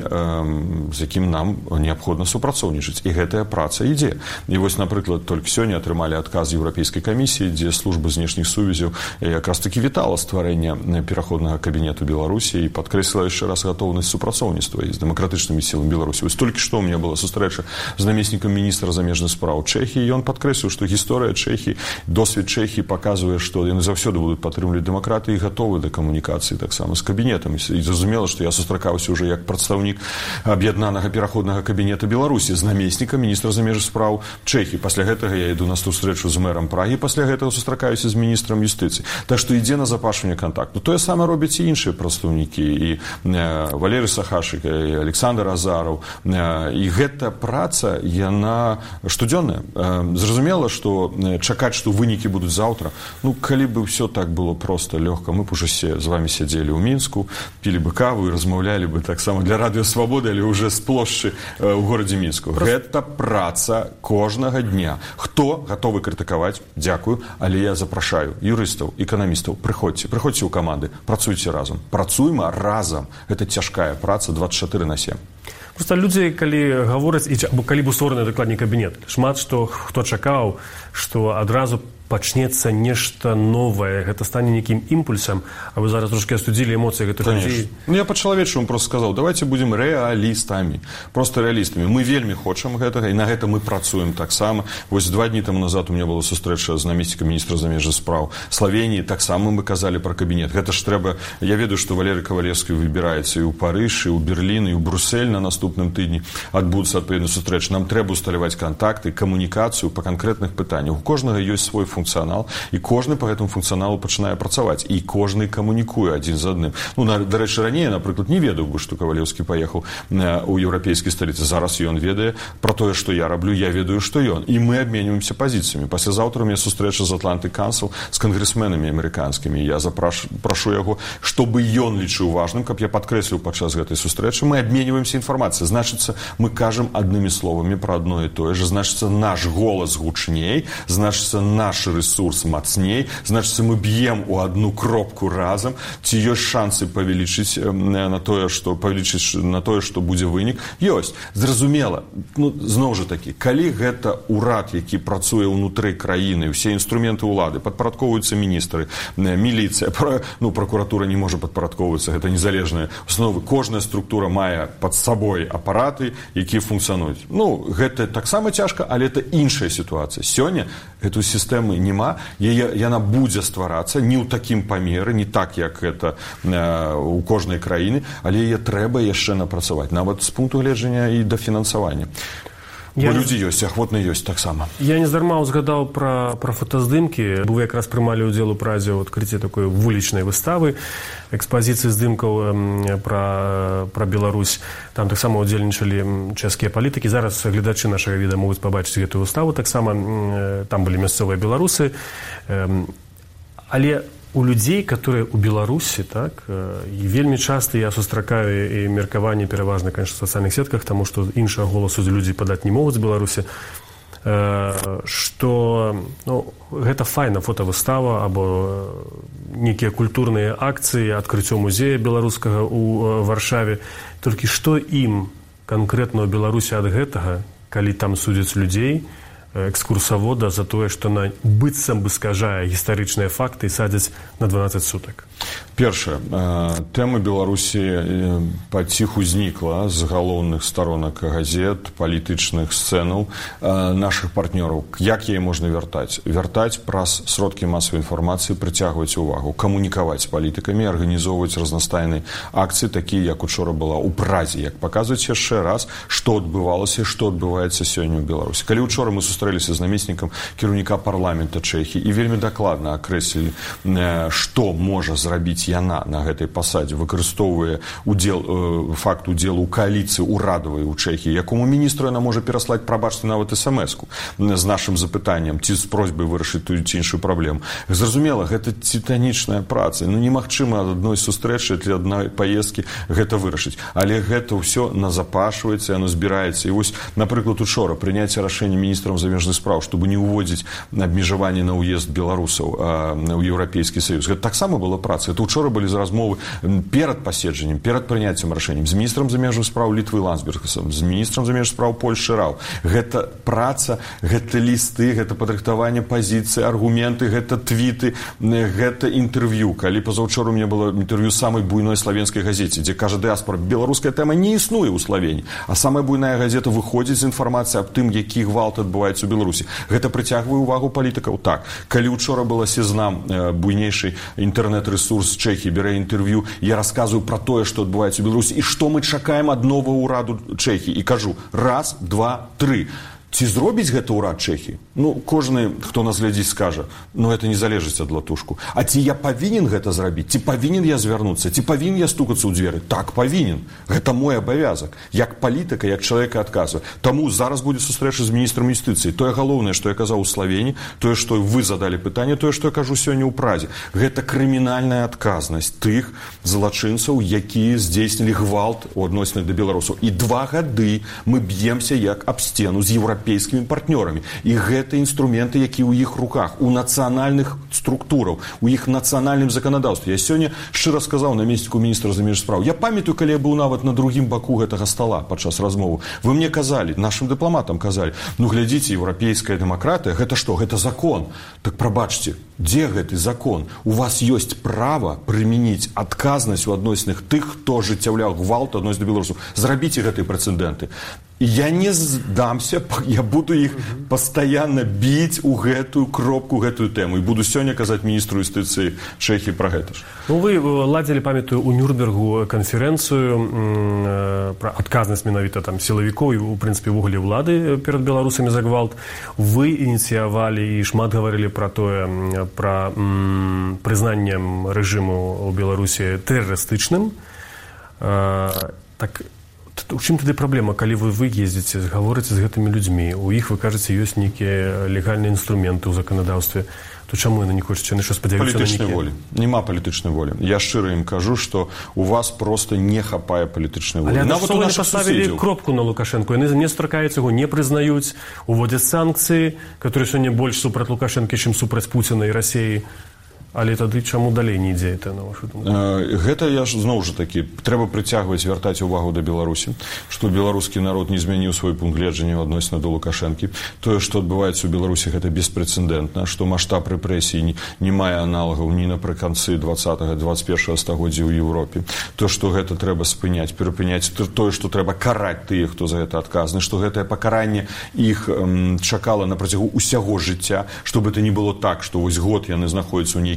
з якім нам неабходна супрацоўнічаць. І гэтая праца ідзе. І вось, напрыклад, толькі сёння атрымалі адказ Еўрапейскай камісіі, дзе служба знешніх сувязяў якраз такі вітала стварэнне пераходнага кабінету Беларусі і падкрэсліла яшчэ раз гатоўнасць супрацоўніцтва з дэмакратычнымі сіламі Беларусі. Вось толькі што ў мяне была сустрэча з намеснікам міністра замежных спраў Чэхіі, і ён падкрэсліў, што гісторыя Чэхіі, досвед Чэхіі паказвае, што яны заўсёды будуць падтрымліваць дэмакратыю і гатовы да камунікацыі таксама з кабінетам. І зразумела, што я сустракаўся ўжо як прадстаўнік аб'яднанага пераходнага кабінета Беларусі з намеснікам міністра замежных спраў Чэхіі. Пасля гэтага я іду на сустрэчу з мэрам Прагі, пасля гэтага сустракаюся з міністрам юстыцыі. Так што ідзе на запашванне кантакту. Тое саме робяць і іншыя прадстаўнікі, і Валерый Сахашык, і Александр Азараў. І гэта праца, яна штодзённая. Зразумела, што чакаць, што вынікі будуць заўтра. Ну, калі бы ўсё так было проста, лёгка, мы б уже з вами сядзелі ў Мінску, пілі бы каву і размаўлялі бы таксама для радыё Свабоды, але ўжо з плошчы ў горадзе Мінску. Гэта праца кожнага дня. Хто гатовы крытыкаваць? Дзякую, але я запрашаю юрыстаў, эканамістаў, прыходзьце ў каманды, працуйце разам. Працуйма разам. Гэта цяжкая праца 24/7. Просто людзі, калі гавораць, або калі быў створаны дакладней кабінет, шмат хто чакаў, што адразу пачнецца нешта новае, гэта стане нейкім імпульсам, а вы зараз трошки астудзілі эмоцыі гэтых людзей. Ну, я па-чалавечаму просто сказаў, давайте будзем рэалістамі, просто рэалістамі. Мы вельмі хочам гэтага, і на гэта мы працуем таксама. Вось 2 дні таму назад у меня была сустрэча з намеснікам міністра замежных спраў Славеніі, таксама мы казалі пра кабінет. Гэта ж трэба, я ведаю, што Валерый Кавалевскі выбіраецца і ў Парыж, і ў Берлін, і ў Брюссель на наступным тыдні адбудуцца адпаведныя сустрэчы. Нам трэба усталяваць кантакты, камунікацыю па канкрэтных пытаннях. У кожнага ёсць свой функцыянал, і кожны па гэтаму функцыяналу пачынае працаваць, і кожны камунікуе адзін з адным. Ну, дарэчы, раней, напрыклад, не ведаў бы, што Кавалеўскі паехаў у еўрапейскай сталіцы. Зараз ён ведае пра тое, што я раблю, я ведаю, што ён. І мы абменьваемся пазіцыямі. Паслязаўтра у мяне сустрэча з Атлантык Кансел з кангрэсменамі амерыканскімі. Я прашу яго, чтобы ён лічыў важным, каб я падкрэсліў падчас гэтай сустрэчы. Мы абменьваемся інфармацыяй. Значыцца, мы кажам аднымі словамі пра адно і тое ж. Значыцца, наш голас гучней, значыцца, наш ресурс мацней, значыцца, мы б'ем у одну кропку разам. Ці ёсць шансы павялічыць на тое, што будзе вынік? Ёсць. Зразумела. Ну, зноў жа такі, калі гэта ўрад, які працуе ўнутры краіны, усе інструменты ўлады, падпарадкоўваюцца міністры, міліцыя, пракуратура не можа падпарадкоўвацца, гэта незалежная установы. Кожная структура мае пад сабой апараты, якія функцыянуюць. Ну, гэта таксама цяжка, але это іншая сітуацыя. Сёння эту сістэму няма, яна будзе стварацца не ў такім памеры, не так, як гэта у кожнай краіны, але яе трэба яшчэ напрацаваць, нават з пункту гледжання і да фінансавання. Бо людзі ёсць, ахвотна ёсць таксама. Я нездарма узгадаў пра фотаздымкі. Вы якраз прымалі ўдзел у Празе ў адкрыцці такой вулічнай выставы, экспазіцыі здымкаў пра Беларусь. Там таксама ўдзельнічалі чэшскія палітыкі. Зараз гледачы нашага віда могуць пабачыць гэтую выставу. Таксама там былі мясцовыя беларусы. Але у людзей, которые у Беларусі, так, і вельмі часта я сустракаю і меркаванне пераважна, конечно, в сацыяльных сетках, таму што іншага голасу людзі падаць не могуць з Беларусі, што гэта файна фотавыстава або нейкія культурныя акцыі, адкрыццё музея беларускага ў Варшаве. Толькі што ім канкрэтна ў Беларусі ад гэтага, калі там судзяць людзей, экскурсавода за тое, што на быццам бы скажае гістарычныя факты і садзяць на 12 сутак. Першае, тэма Беларусі паціху знікла з галоўных сторонак газет, палітычных сцэнаў нашых партнёраў. Як яе можна вяртаць? Вяртаць праз сродкі масавай інфармацыі, прыцягваць увагу, камунікаваць з палітыкамі, арганізоўваць разнастайныя акцыі, такія, як учора была ў Празе, як паказваць яшчэ раз, што адбывалася, што адбываецца сёння ў Беларусі. Калі учора мы сустрэліся з намеснікам кіраўніка парламента Чэхіі і вельмі дакладна акрэслілі, што можа зрабіць яна на гэтай пасадзе, выкарыстоўвае факт удзелу ў кааліцыі урадавай у Чэхіі, якому міністру яна можа пераслаць, прабачце, нават смс-ку з нашым запытаннем ці з просьбай вырашыць тую ці іншую праблему. Зразумела, гэта титанічная праца. Немагчыма ад адной сустрэчы для адной паездкі гэта вырашыць. Але гэта ўсё назапашваецца, яно збіраецца. І вось, напрыклад, учора прыняцце рашэння міністрам замежных спраў, чтобы не уводзіць абмежаванне на ўезд беларусаў ў Еўрапейскі Саюз. Гэта таксама была праца. Это учора былі размовы перад паседжаннем, перад прыняццем рашэннем з міністрам замежных спраў Літвы Ландсбергасам, з міністрам замежных спраў Польшчы Рау. Гэта праца, гэта лісты, гэта падрыхтаванне пазіцыі, аргументы, гэта твіты, гэта інтэрв'ю. Калі пазаўчора у мяне было інтэрв'ю самай буйной славенскай газеце, дзе кажа дыаспора, беларуская тэма не існуе ў Славені, а самая буйная газета выходзіць з інфармацыяй аб тым, які гвалт адбываецца ў Беларусі. Гэта прыцягвае увагу палітыкаў. Так, калі учора была Сезнам, буйнейшы інтэрнэт-рэсурс Чэхіі, бярэ інтэрв'ю, я расказваю пра тое, што адбываецца ў Беларусі і што мы чакаем ад новага ўраду Чэхіі. І кажу, раз, два, тры. Ці зробіць гэта ўрад Чэхіі? Кожны, хто нас глядзіць, скажа, гэта не залежыць ад латушку. А ці я павінен гэта зрабіць? Ці павінен я звярнуцца? Ці павінен я стукацца ў дзверы? Так, павінен. Гэта мой абавязак. Як палітыка, як чалавека адказвае. Таму зараз будзе сустрэча з міністрам юстыцыі. Тое галоўнае, што я казаў у Славені, тое, што вы задалі пытанне, тое, што я кажу сёння ў Празе. Гэта крымінальная адказнасць тых злачынцаў, якія здзейснілі гвалт у адносінах да беларусаў. І 2 гады мы б'емся як аб сцену з еўрапейскімі партнёрамі. І гэта інструменты, якія ў іх руках, у нацыянальных структураў, у іх нацыянальным заканадаўстве. Я сёння шчыра сказаў намесніку міністра замежных спраў. Я памятаю, калі я быў нават на другім баку гэтага стала падчас размовы. Вы мне казалі, нашым дыпламатам казалі, глядзіце, еўрапейская дэмакратыя, гэта што? Гэта закон. Так прабачце, дзе гэты закон? У вас ёсць права прымяніць адказнасць у адносінах тых, хто ажыццяўляў гвалт адносін да беларусаў. Зрабіце гэтыя прэцэдэнты. Я не здамся, я буду іх пастаянна біць у гэтую кропку, гэтую тэму. І буду сёння казаць міністру юстыцыі Чэхіі пра гэта ж. Вы ладзілі, памятаю, у Нюрнбергу канферэнцыю пра адказнасць менавіта там сілавікоў і, у прынцыпе, ввогуле ўлады перад беларусамі за гвалт. Вы ініцыявалі і шмат гаварылі пра тое, пра прызнаннем рэжыму ў Беларусі тэрарыстычным. Так, у чым тады праблема, калі вы ездзіце, гаворыце з гэтымі людзьмі, у іх, вы кажаце, ёсць нейкія легальныя інструменты ў заканадаўстве, то чаму яны не хочуць, яны што спадзяюцца на нейкія? Палітычнай волі. Няма палітычнай волі. Я шчыра ім кажу, што у вас проста не хапае палітычнай волі. Але нават у нашых паставілі кропку на Лукашэнку, яны не стракаюць яго, не прызнаюць, уводзяць санкцыі, которые сёння больш супраць Лукашэнкі, чым супраць Пуціна і Расіі. Але тады чаму далей не ідзе это, на вашу думку? Гэта я ж зноў жа такі, трэба прыцягваць, вяртаць увагу да Беларусі, што беларускі народ не змяніў свой пункт гледжання адносна да Лукашэнкі. Тое, што адбываецца ў Беларусі, гэта беспрэцэдэнтна, што маштаб рэпрэсій не мае аналагаў ні напрыканцы 20-21 стагоддзя ў Еўропе. То, што гэта трэба спыняць, перапыняць, тое, што трэба караць тых, хто за гэта адказны, што гэтае пакаранне іх чакала на працягу ўсяго жыцця, што бы это не было так, што вось год яны знаходзяцца ў нейкім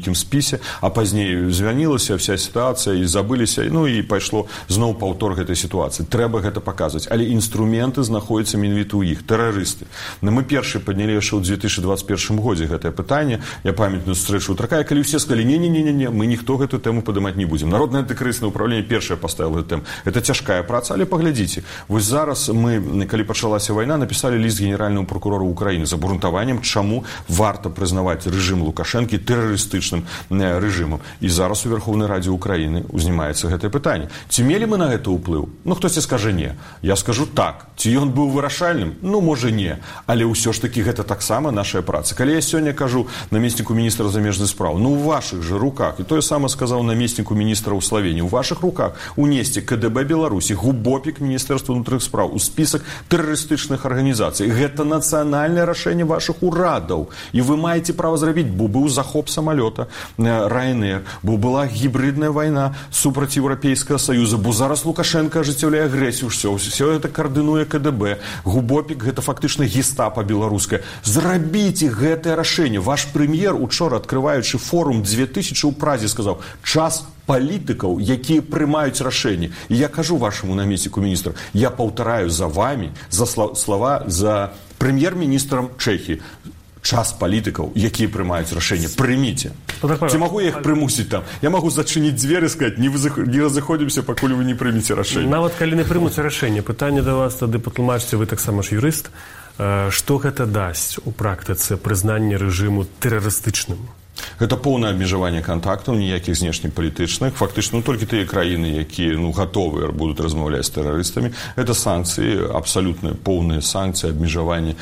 нейкім спісе, а пазней звянілася вся сітуацыя і забыліся, ну і пайшло зноў паўтор гэтай сітуацыі. Трэба гэта паказваць, але інструменты знаходзяцца менавіта ў іх, тэрарысты. Мы першыя паднялі яшчэ ў 2021 годзе гэтае пытанне. Я памятную сустрэчу ў Тракае, калі ўсе сказалі, не, мы ніхто гэту тэму падымаць не будзем. Народнае антыкрызіснае ўпраўленне першае паставіла гэту тэму. Это цяжкая праца, але паглядзіце. Вось зараз мы, калі пачалася вайна, напісалі ліст генеральнаму прокурору Украіны з абгрунтаваннем, чаму варта прызнаваць рэжым Лукашэнкі тэрарыстычным рэжымам. І зараз у Верховнай Радзе Украіны узнімаецца гэтае пытанне. Ці мелі мы на гэта ўплыў? Ну, хтосьці скажа не. Я скажу так. Ці ён быў вырашальным? Ну, можа, не. Але ўсё ж такі гэта таксама нашая праца. Калі я сёння кажу намесніку міністра замежных спраў, ну, у вашых же руках, і тое сама сказаў намесніку міністра ў Славении, у ваших руках унесці КДБ Беларусі, губопік Міністэрства ўнутраных спраў у спісак тэрарыстычных арганізацый. Гэта нацыянальнае рашэнне вашых урадаў. І вы маеце права зрабіць, бо быў захоп самалёта Ryanair, бо была гібридная вайна супраць Еўрапейскага Саюза, бо зараз Лукашенко ажыццяўляе агрэсію, ўсё гэта каардынуе КДБ. Губопік гэта фактычна гестапа беларускае. Зрабіце гэтае рашэнне. Ваш прэм'ер учора, адкрываючы форум 2000 у Празе, сказаў: час палітыкаў, якія прымаюць рашэнні. І я кажу вашаму намесніку міністра, я паўтараю за вами, за слова за прэм'ер-міністрам Чэхіі. Час палітыкаў, якія прымаюць рашэнне, прыміце. Ці магу я іх прымусіць там? Я магу зачыніць дзверы, сказаць, не разыходзімся, пакуль вы не прымеце рашэнне. Нават калі не прымуць рашэнне, пытанне да вас тады патлумачце, вы таксама ж юрыст, што гэта дасць у практыцы прызнання рэжыму тэрарыстычным? Гэта поўнае абмежаванне кантактаў, ніякіх знешнепалітычных. Фактычна, толькі тыя краіны, якія гатовыя будуць размаўляць з тэрарыстамі. Гэта санкцыі, абсалютныя поўныя санкцыі, абмежаванне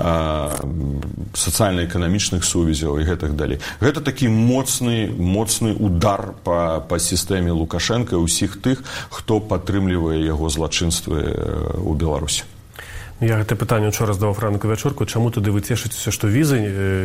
сацыяльна-эканамічных сувязяў і гэтак далей. Гэта такі моцны удар па сістэме Лукашэнка і ўсіх тых, хто падтрымлівае яго злачынствы ў Беларусі. Я гэта пытанне учора задаваў Франку Вячорку, чаму тады вы цешыцеся, што візы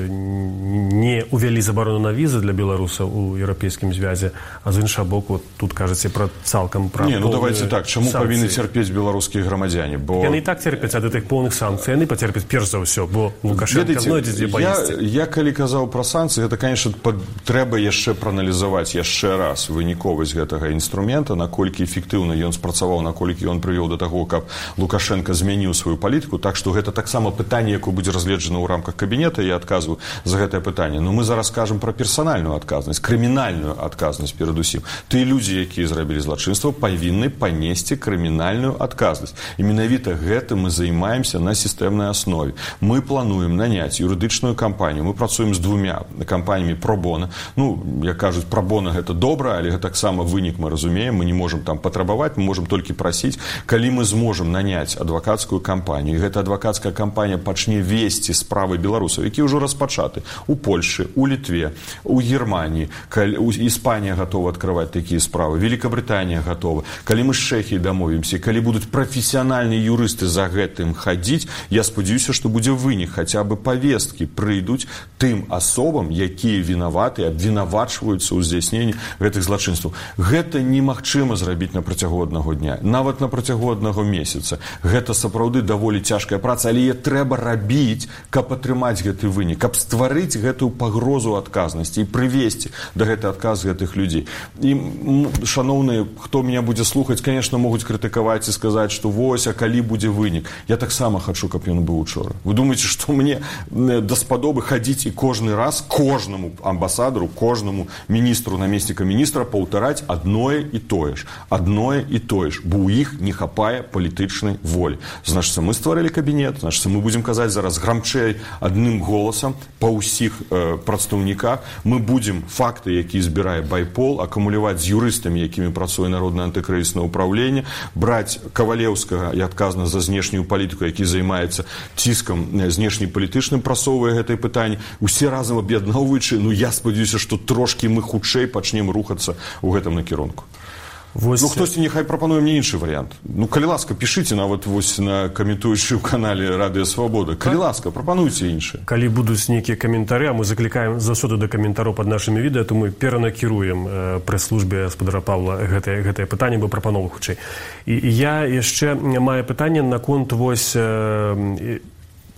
не увялі забарону на візы для беларусаў у еўрапейскім звязе, а з іншага боку, тут кажаце пра цалкам пра поўныя санкцыі. Давайце так, чаму павінны цярпець беларускія грамадзяне? Яны і так церпяць ад гэтых поўных санкцый, яны пацерпяць перш за ўсё, бо Лукашенка знойдзе дзе паесці. Я калі казаў пра санкцыі, гэта, конечно, трэба яшчэ прааналізаваць яшчэ раз выніковасць гэтага інструмента, наколькі эфектыўна ён спрацаваў, наколькі ён прывёў да таго, каб Лукашенко змяніў сваю палітыку, так што гэта таксама пытанне, якое будзе разгледжана ў рамках кабінета, я адказваю за гэтае пытанне. Но мы зараз кажам пра персанальную адказнасць, крымінальную адказнасць перадусім. Тыя людзі, якія зрабілі злачынства, павінны панесці крымінальную адказнасць. І менавіта гэтым мы займаемся на сістэмнай аснове. Мы плануем наняць юрыдычную кампанію. Мы працуем з двумя кампаніямі пробона. Ну, як кажуць, пробона гэта добра, але гэта таксама вынік мы разумеем. Мы не можам там патрабаваць, мы можам толькі прасіць. Калі мы зможам наняць адвакацкую кампанію, і гэта адвакацкая кампанія пачне весці справы беларусаў, якія ўжо распачаты у Польшы, у Літве, у Германіі, Іспанія гатова адкрываць такія справы, Великабрытанія гатова. Калі мы з Чэхіяй дамовімся, калі будуць прафесіянальныя юрысты за гэтым хадзіць, я спадзяюся, што будзе вынік, хаця бы павесткі прыйдуць тым асобам, якія вінаваты, абвінавачваюцца ў здзяйсненні гэтых злачынстваў. Гэта немагчыма зрабіць на працягу аднаго дня, нават на працягу аднаго месяца. Гэта сапраўды даволі цяжкая праца, але яе трэба рабіць, каб атрымаць гэты вынік, каб стварыць гэтую пагрозу адказнасці і прывесці да гэтай адказ гэтых людзей. І, шаноўныя, хто меня будзе слухаць, конечно, могуць крытыкаваць і сказаць, што вось, а калі будзе вынік. Я таксама хачу, каб ён быў учора. Вы думаеце, што мне даспадобы хадзіць і кожны раз кожнаму амбасадару, кожнаму міністру, намесніка міністра паўтараць адное і тое ж, бо ў іх не хапае палітычнай волі. Значыць, мы стварылі кабінет, значыць, мы будзем казаць зараз грамчэй адным голасам па ўсіх прадстаўніках. Мы будзем факты, якія збірае байпол, акумуляваць з юрыстамі, якімі працуе Народнае антыкрызіснае ўпраўленне, браць Кавалеўскага і адказна за знешнюю палітыку, які займаецца ціскам знешнепалітычным, прасоўвае гэтае пытанне, усе разам аб'ядноўваючы, я спадзяюся, што трошкі мы хутчэй пачнем рухацца ў гэтым накірунку. Хтосьці няхай прапануе мне іншы варыянт. Калі ласка, пішыце нават на каментуючы ў канале Радыё Свабода. Калі ласка, прапануйце іншыя. Калі будуць нейкія каментары, а мы заклікаем заўсёды да каментараў пад нашымі відэа, то мы перанакіруем прэс-службе гаспадара Павла гэтае пытанне, бо прапанову хутчэй. І я яшчэ маю пытанне наконт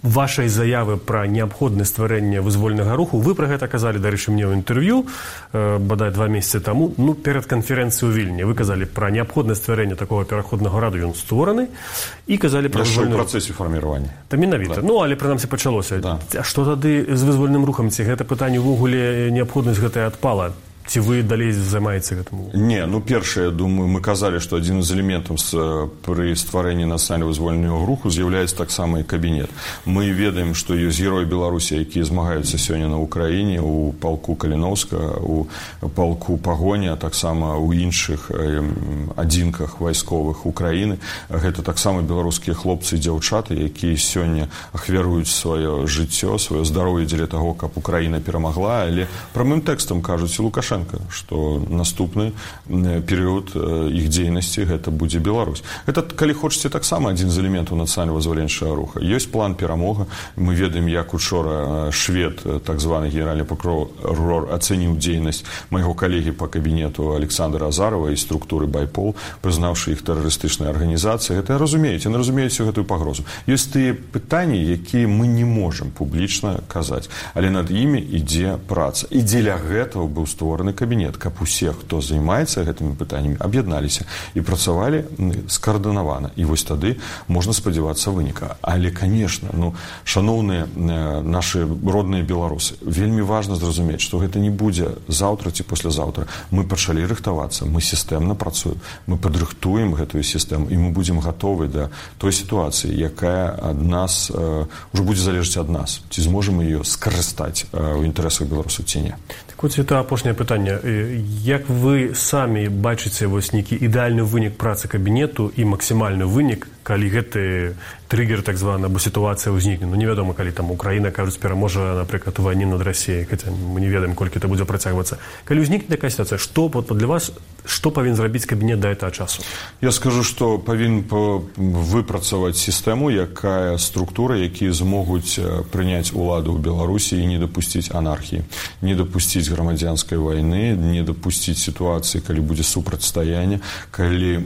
вашай заявы пра неабходнасць стварэння вызвольнага руху. Вы пра гэта казалі, дарэчы, мне ў інтэрв'ю, бадай 2 месяцы таму, перад канферэнцыяй у Вільні. Вы казалі пра неабходнасць стварэння такога пераходнага раду, ён створаны, і казалі пра вызвольны рух. У працэсе фарміравання. Та менавіта. Да. Але прынамсі пачалося. Да. А што тады з вызвольным рухам? Ці гэта пытанне ўвогуле неабходнасць гэтая адпала? Ці вы далей займаеце гэтым? Не, першае, я думаю, мы казалі, што адзін з элементаў пры стварэнні нацыянальна-вызвольнага руху з'яўляецца таксама і кабінет. Мы ведаем, што ёсць героі Беларусі, якія змагаюцца сёння на Ўкраіне, у палку Каліноўска, у палку Пагоні, а таксама ў іншых адзінках вайсковых Украіны. Гэта таксама беларускія хлопцы і дзяўчаты, якія сёння ахвяруюць сваё жыццё, сваё здароўе дзеля таго, каб Украіна перамагла, але прамым тэкстам кажуць і Лукашенко, што наступны перыяд іх дзейнасці гэта будзе Беларусь. Гэта, калі хочаце, таксама адзін з элементаў нацыянальна-вызваленчага руха. Ёсць план перамога. Мы ведаем, як учора швед, так званы генеральны прокурор, ацэніў дзейнасць майго калегі па кабінету Александра Азарова і структуры Байпол, прызнаўшы іх тэрарыстычнай арганізацыяй. Гэта разумеюць, яны разумеюць гэтую пагрозу. Ёсць тыя пытанні, якія мы не можам публічна казаць, але над імі ідзе праца. І дзеля гэтага быў створаны кабінет, каб усе, хто займаецца гэтымі пытаннямі, аб'ядналіся і працавалі скаардынавана. І вось тады можна спадзявацца выніка. Але, конечно, шаноўныя нашы родныя беларусы, вельмі важна зразумець, што гэта не будзе заўтра ці паслязаўтра. Мы пачалі рыхтавацца, мы сістэмна працуем, мы падрыхтуем гэтую сістэму, і мы будзем гатовы да той сітуацыі, якая ад нас ўжо будзе залежаць ад нас. Ці зможам ее скарыстаць у інтарэсах беларусаў ці не. Вось это апошняе пытанне. Як вы самі бачыце вось нейкі ідэальны вынік працы кабінету і максімальны вынік, калі гэты триггер, так званы, або сітуацыя ўзнікне? Невядома, калі там Украіна, кажуць, пераможа, напрыклад, у вайне над Расіяй, хаця мы не ведаем, колькі это будзе працягвацца. Калі ўзнікне такая сітуацыя, што для вас, што павінен зрабіць кабінет да гэтага часу? Я скажу, што павінен выпрацаваць сістэму, якая структура, якія змогуць прыняць уладу ў Беларусі і не дапусціць анархіі, не дапусціць грамадзянскай вайны, не дапусціць сітуацыі, калі будзе супрацьстаянне, калі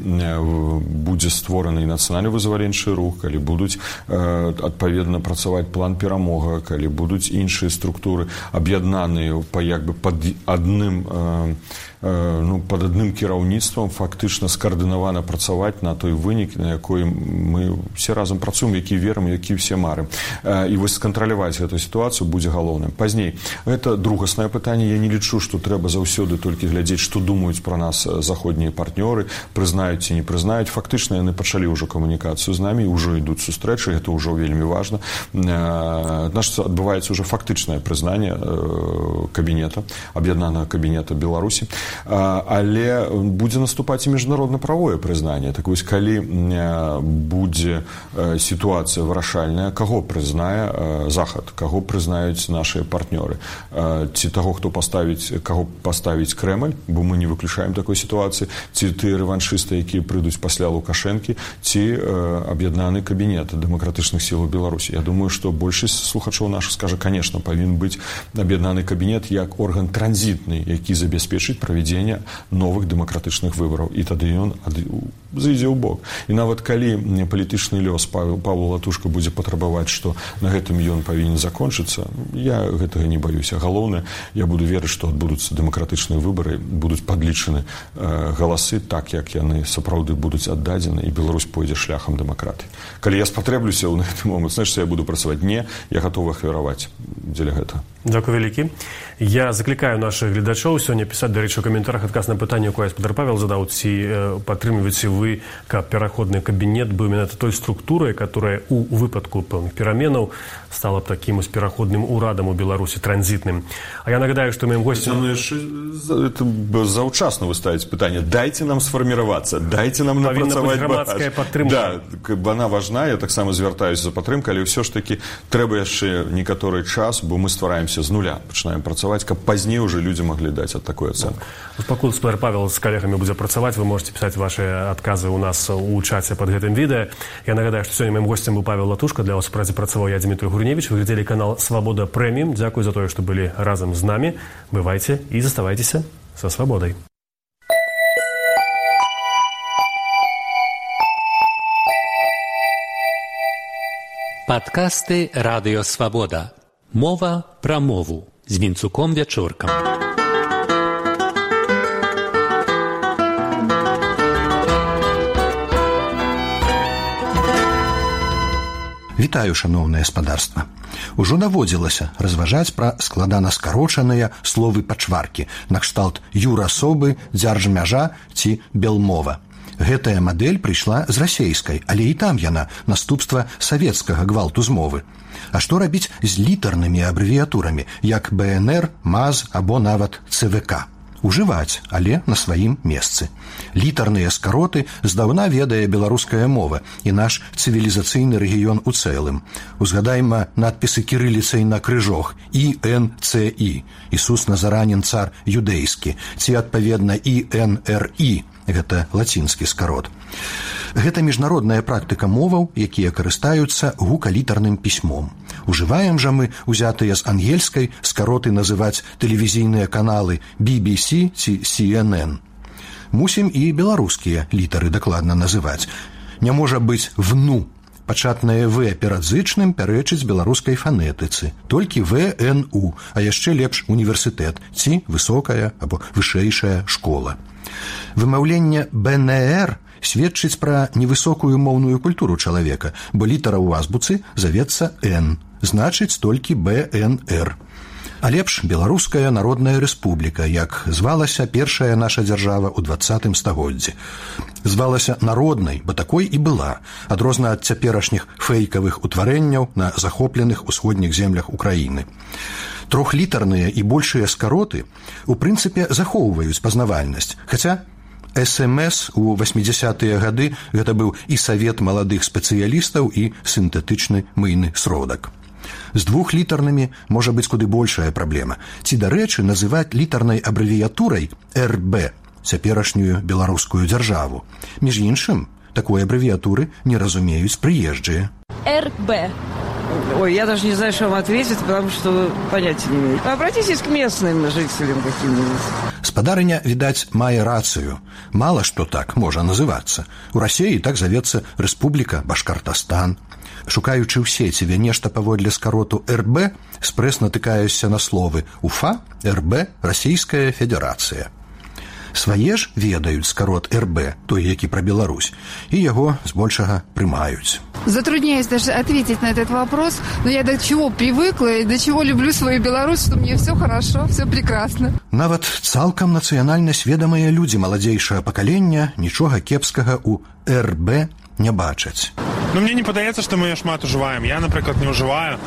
будзе створаны нацыянальна-вызваленчы рух, калі будуць адпаведна працаваць план перамога, калі будуць іншыя структуры аб'яднаныя пад адным кіраўніцтвам, фактычна скаардынавана працаваць на той вынік, на якой мы все разам працуем, які верым, які все марым. І вось скантраляваць гэтую сітуацыю будзе галоўным. Пазней, гэта другаснае пытанне. Я не лічу, што трэба заўсёды толькі глядзець, што думаюць пра нас заходнія партнёры, прызнаюць ці не прызнаюць. Фактычна яны пачалі ўжо камунікацыю з намі, ўжо ідуць сустрэчы, гэта ўжо вельмі важна. Адбываецца ўжо фактычнае прызнанне кабінета, аб'яднанага кабінета Беларусі. Але будзе наступаць і міжнародна-правое прызнанне. Так вось, калі будзе сітуацыя вырашальная, каго прызнае Захад, каго прызнаюць нашыя партнёры, ці таго, каго паставіць Крэмль, бо мы не выключаем такой сітуацыі, ці тыя рэваншысты, якія прыйдуць пасля Лукашэнкі, ці аб'яднаны кабінет дэмакратычных сілаў Беларусі. Я думаю, што большасць слухачоў нашых скажа, конечно, павінен быць аб'яднаны кабінет як орган транзітны, які забяспечыць правядзення новых дэмакратычных выбараў. І тады ён зайдзе ў бок. І нават калі палітычны лёс Павла Латушка будзе патрабаваць, што на гэтым ён павінен закончыцца, я гэтага не баюся. Галоўнае, я буду верыць, што адбудуцца дэмакратычныя выбары, будуць падлічаны галасы так, як яны сапраўды будуць аддадзены, і Беларусь пойдзе шляхам дэмакратыі. Калі я спатрэблюся ў гэты момант, значыць, я буду працаваць. Не, я гатовы ахвяраваць дзеля гэтага. Дзякуй вялікі. Я заклікаю наших глядачоў сёння пісаць, дарэчы, у каментарах адказ на пытанне, якое Спадар Павел задаў, ці падтрымліваеце вы, каб пераходны кабінет быў менавіта той структурай, которая у выпадку пэўных пераменаў стала б такім пераходным урадам у Беларусі, транзітным. А я нагадаю, што моим гостем... Это заўчасна вы ставіць пытанне. Дайце нам сфарміравацца, дайце нам напрацаваць грамадская падтрымка. Да, она важна, я таксама звяртаюся за падтрымкай, але ўсё ж такі трэба яшчэ некаторы час, бо мы ствараемся з нуля, пачынаем працаваць, каб пазней уже людзі маглі даць ад такой ацэнкі. Пакуль Спадар Павел з калегамі будзе працаваць, вы можете пісаць ваши адказы у нас у чаце под гэтым відэа. Я нагадаю, што сёння моим гостем быў Павел Латушка. Для вас працы працаваў я, Дмітрий Гурневич. Вы глядзелі канал «Свабода Прэміум». Дзякуй за тое, што былі разам з намі. Бывайце і заставайцеся са свабодай. Падкасты Радыё Свабода. Мова пра мову з Вінцуком Вячоркам. Вітаю, шаноўнае спадарства. Ужо даводзілася разважаць пра складана скарочаныя словы-пачваркі, накшталт юрасобы, дзяржмяжа ці белмова. Гэтая мадэль прыйшла з расейскай, але і там яна наступства савецкага гвалту змовы. А што рабіць з літарнымі абрэвіятурамі, як БНР, МАЗ або нават ЦВК? Ужываць, але на сваім месцы. Літарныя скароты здаўна ведае беларуская мова і наш цывілізацыйны рэгіён у цэлым. Узгадайма надпісы кірыліцай на крыжох ІНЦІ, Ісус Назаранін цар юдэйскі, ці адпаведна ІНРІ, гэта лацінскі скарот. Гэта міжнародная практыка моваў, якія карыстаюцца гукалітарным пісьмом. Ужываем жа мы узятыя з ангельскай скароты называць тэлевізійныя каналы BBC ці CNN. Мусім і беларускія літары дакладна называць. Не можа быць «вну». Пачатнае «в» перад зычным пярэчыць беларускай фанетыцы. Толькі ВНУ, а яшчэ лепш універсітэт ці высокая або вышэйшая школа. Вымаўленне «БНР» сведчыць пра невысокую моўную культуру чалавека, бо літара ў азбуцы завецца «Н», значыць толькі БНР. А лепш Беларуская Народная Рэспубліка, як звалася першая наша дзяржава ў 20 стагоддзі. Звалася народнай, бо такой і была, адрозна ад цяперашніх фэйкавых утварэнняў на захопленых усходніх землях Украіны. Трохлітарныя і большыя скароты у прынцыпе захоўваюць пазнавальнасць, хаця СМС у 80-тыя гады гэта быў і савет маладых спецыялістаў і сінтэтычны мыйны сродак. З двухлітарнымі можа быць куды большая праблема. Ці, дарэчы, называць літарнай абрэвіятурай РБ цяперашнюю беларускую дзяржаву. Між іншым, такой абрэвіятуры не разумеюць прыезджыя. РБ. Ой, я даже не знаю, что вам ответить, потому что понятия не имею. Обратитесь к местным жителям каким-нибудь. Спадарыня, відаць, мае рацыю. Мала што так можа называцца. У Расіі так завецца Рэспубліка Башкартастан. Шукаючы ў сеціве нешта паводле скароту РБ, спрэс натыкаюся на словы УФА, РБ, Расійская Федэрацыя. Свае ж ведаюць скарот РБ, той, які пра Беларусь, і яго збольшага прымаюць. Затрудняюсь даже ответить на этот вопрос, но я до чего привыкла и до чего люблю свою Беларусь, что мне все хорошо, все прекрасно. Нават цалкам нацыянальна сведамыя людзі маладзейшага пакалення нічога кепскага ў РБ не бачаць. Ну, мне не падаецца, што мы шмат ужываем. Я, напрыклад, не ўжываю.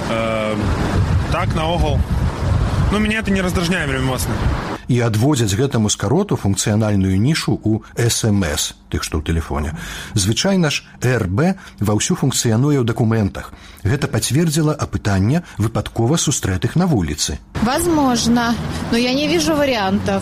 Так, наогул. Ну, мяне это не раздражняе вельмі моцна. І адводзяць гэтаму скароту функцыянальную нішу ў СМС, тых, што ў тэлефоне. Звычайна ж, РБ ваўсю функцыянуе ў дакументах. Гэта пацвердзіла апытанне выпадкова сустрэтых на вуліцы. Возможно, но я не вижу вариантов.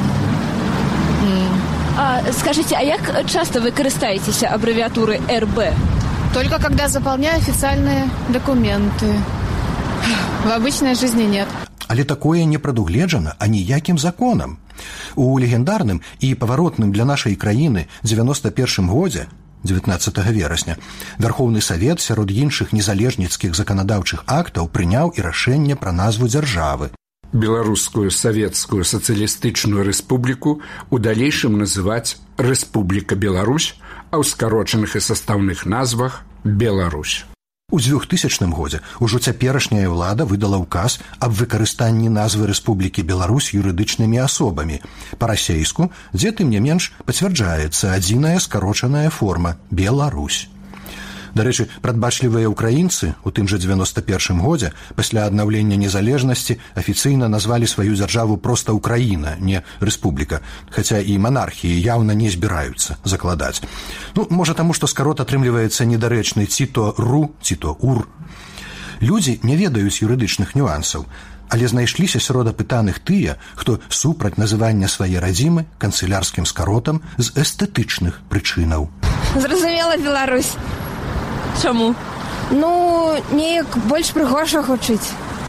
Скажите, а як часто вы карыстаецеся абрэвіатуры РБ? Только когда заполняю официальные документы. В обычной жизни нет. Але такое не прадугледжана аніякім законам. У легендарным і паваротным для нашай краіны 91 годзе, 19 верасня, Вярхоўны Савет сярод іншых незалежніцкіх заканадаўчых актаў прыняў і рашэнне пра назву дзяржавы. Беларускую савецкую сацыялістычную рэспубліку у далейшым называць Рэспубліка Беларусь, а ў скарочаных і састаўных назвах Беларусь. У 2000 годзе ўжо цяперашняя ўлада выдала ўказ аб выкарыстанні назвы Рэспублікі Беларусь юрыдычнымі асобамі. Па-расейску, дзе тым не менш пацвярджаецца адзіная скарочаная форма Беларусь. Дарэчы, прадбачлівыя ўкраінцы у тым жа 91 годзе пасля аднаўлення незалежнасці афіцыйна назвалі сваю дзяржаву проста Украіна, не Рэспубліка, хаця і манархіі яўна не збіраюцца закладаць. Ну, можа таму, што скарот атрымліваецца недарэчны ці то РУ, ці то УР. Людзі не ведаюць юрыдычных нюансаў, але знайшліся сярод апытаных тыя, хто супраць называння свае радзімы канцылярскім скаротам з эстэтычных прычынаў. Зразумела, Беларусь. Чаму? Ну, неяк больш прыгожа гучыць.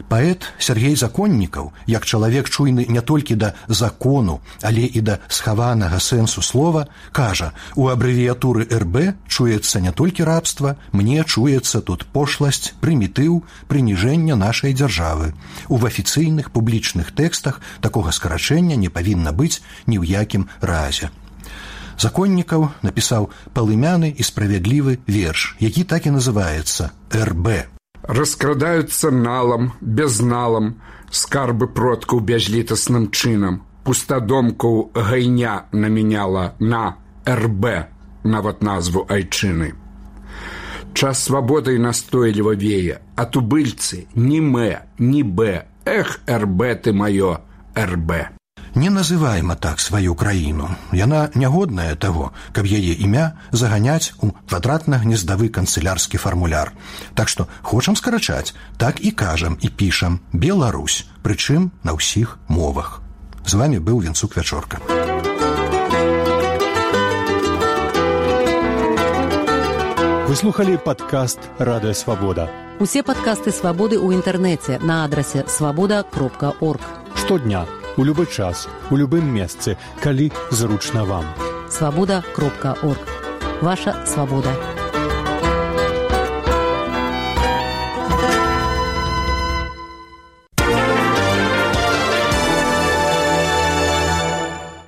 Паэт Сергей Законнікаў, як чалавек чуйны не толькі да закону, але і да схаванага сэнсу слова, кажа: у абрэвіятуры РБ чуецца не толькі рабства, мне чуецца тут пошласць, прымітыў, прыніжэнне нашай дзяржавы. У афіцыйных публічных тэкстах такога скарачэння не павінна быць ні ў якім разе. Законнікаў напісаў палымяны і справядлівы верш, які так і называецца «РБ». Раскрадаюцца налам, безналам, скарбы продкаў бязлітасным чынам. Пустадомкаў гайня намяняла на РБ, нават назву айчыны. Час свабодай настойліва вее, а тубыльцы ні мэ, ні бэ. Эх, РБ ты маё, РБ. Не называйма так сваю краіну. Яна нягодная таго, каб яе імя заганяць у квадратна-гнездавы канцылярскі фармуляр. Так што хочам скарачаць, так і кажам і пішам «Беларусь», прычым на ўсіх мовах. З вами быў Венцук Вячорка. Вы слухали падкаст «Радыё Свабода». Усе падкасты «Свабоды» ў інтэрнэце на адрасе свабода.орг. Штодня, у любы час, у любым месцы, калі зручна вам. Свабода.орг. Ваша свабода.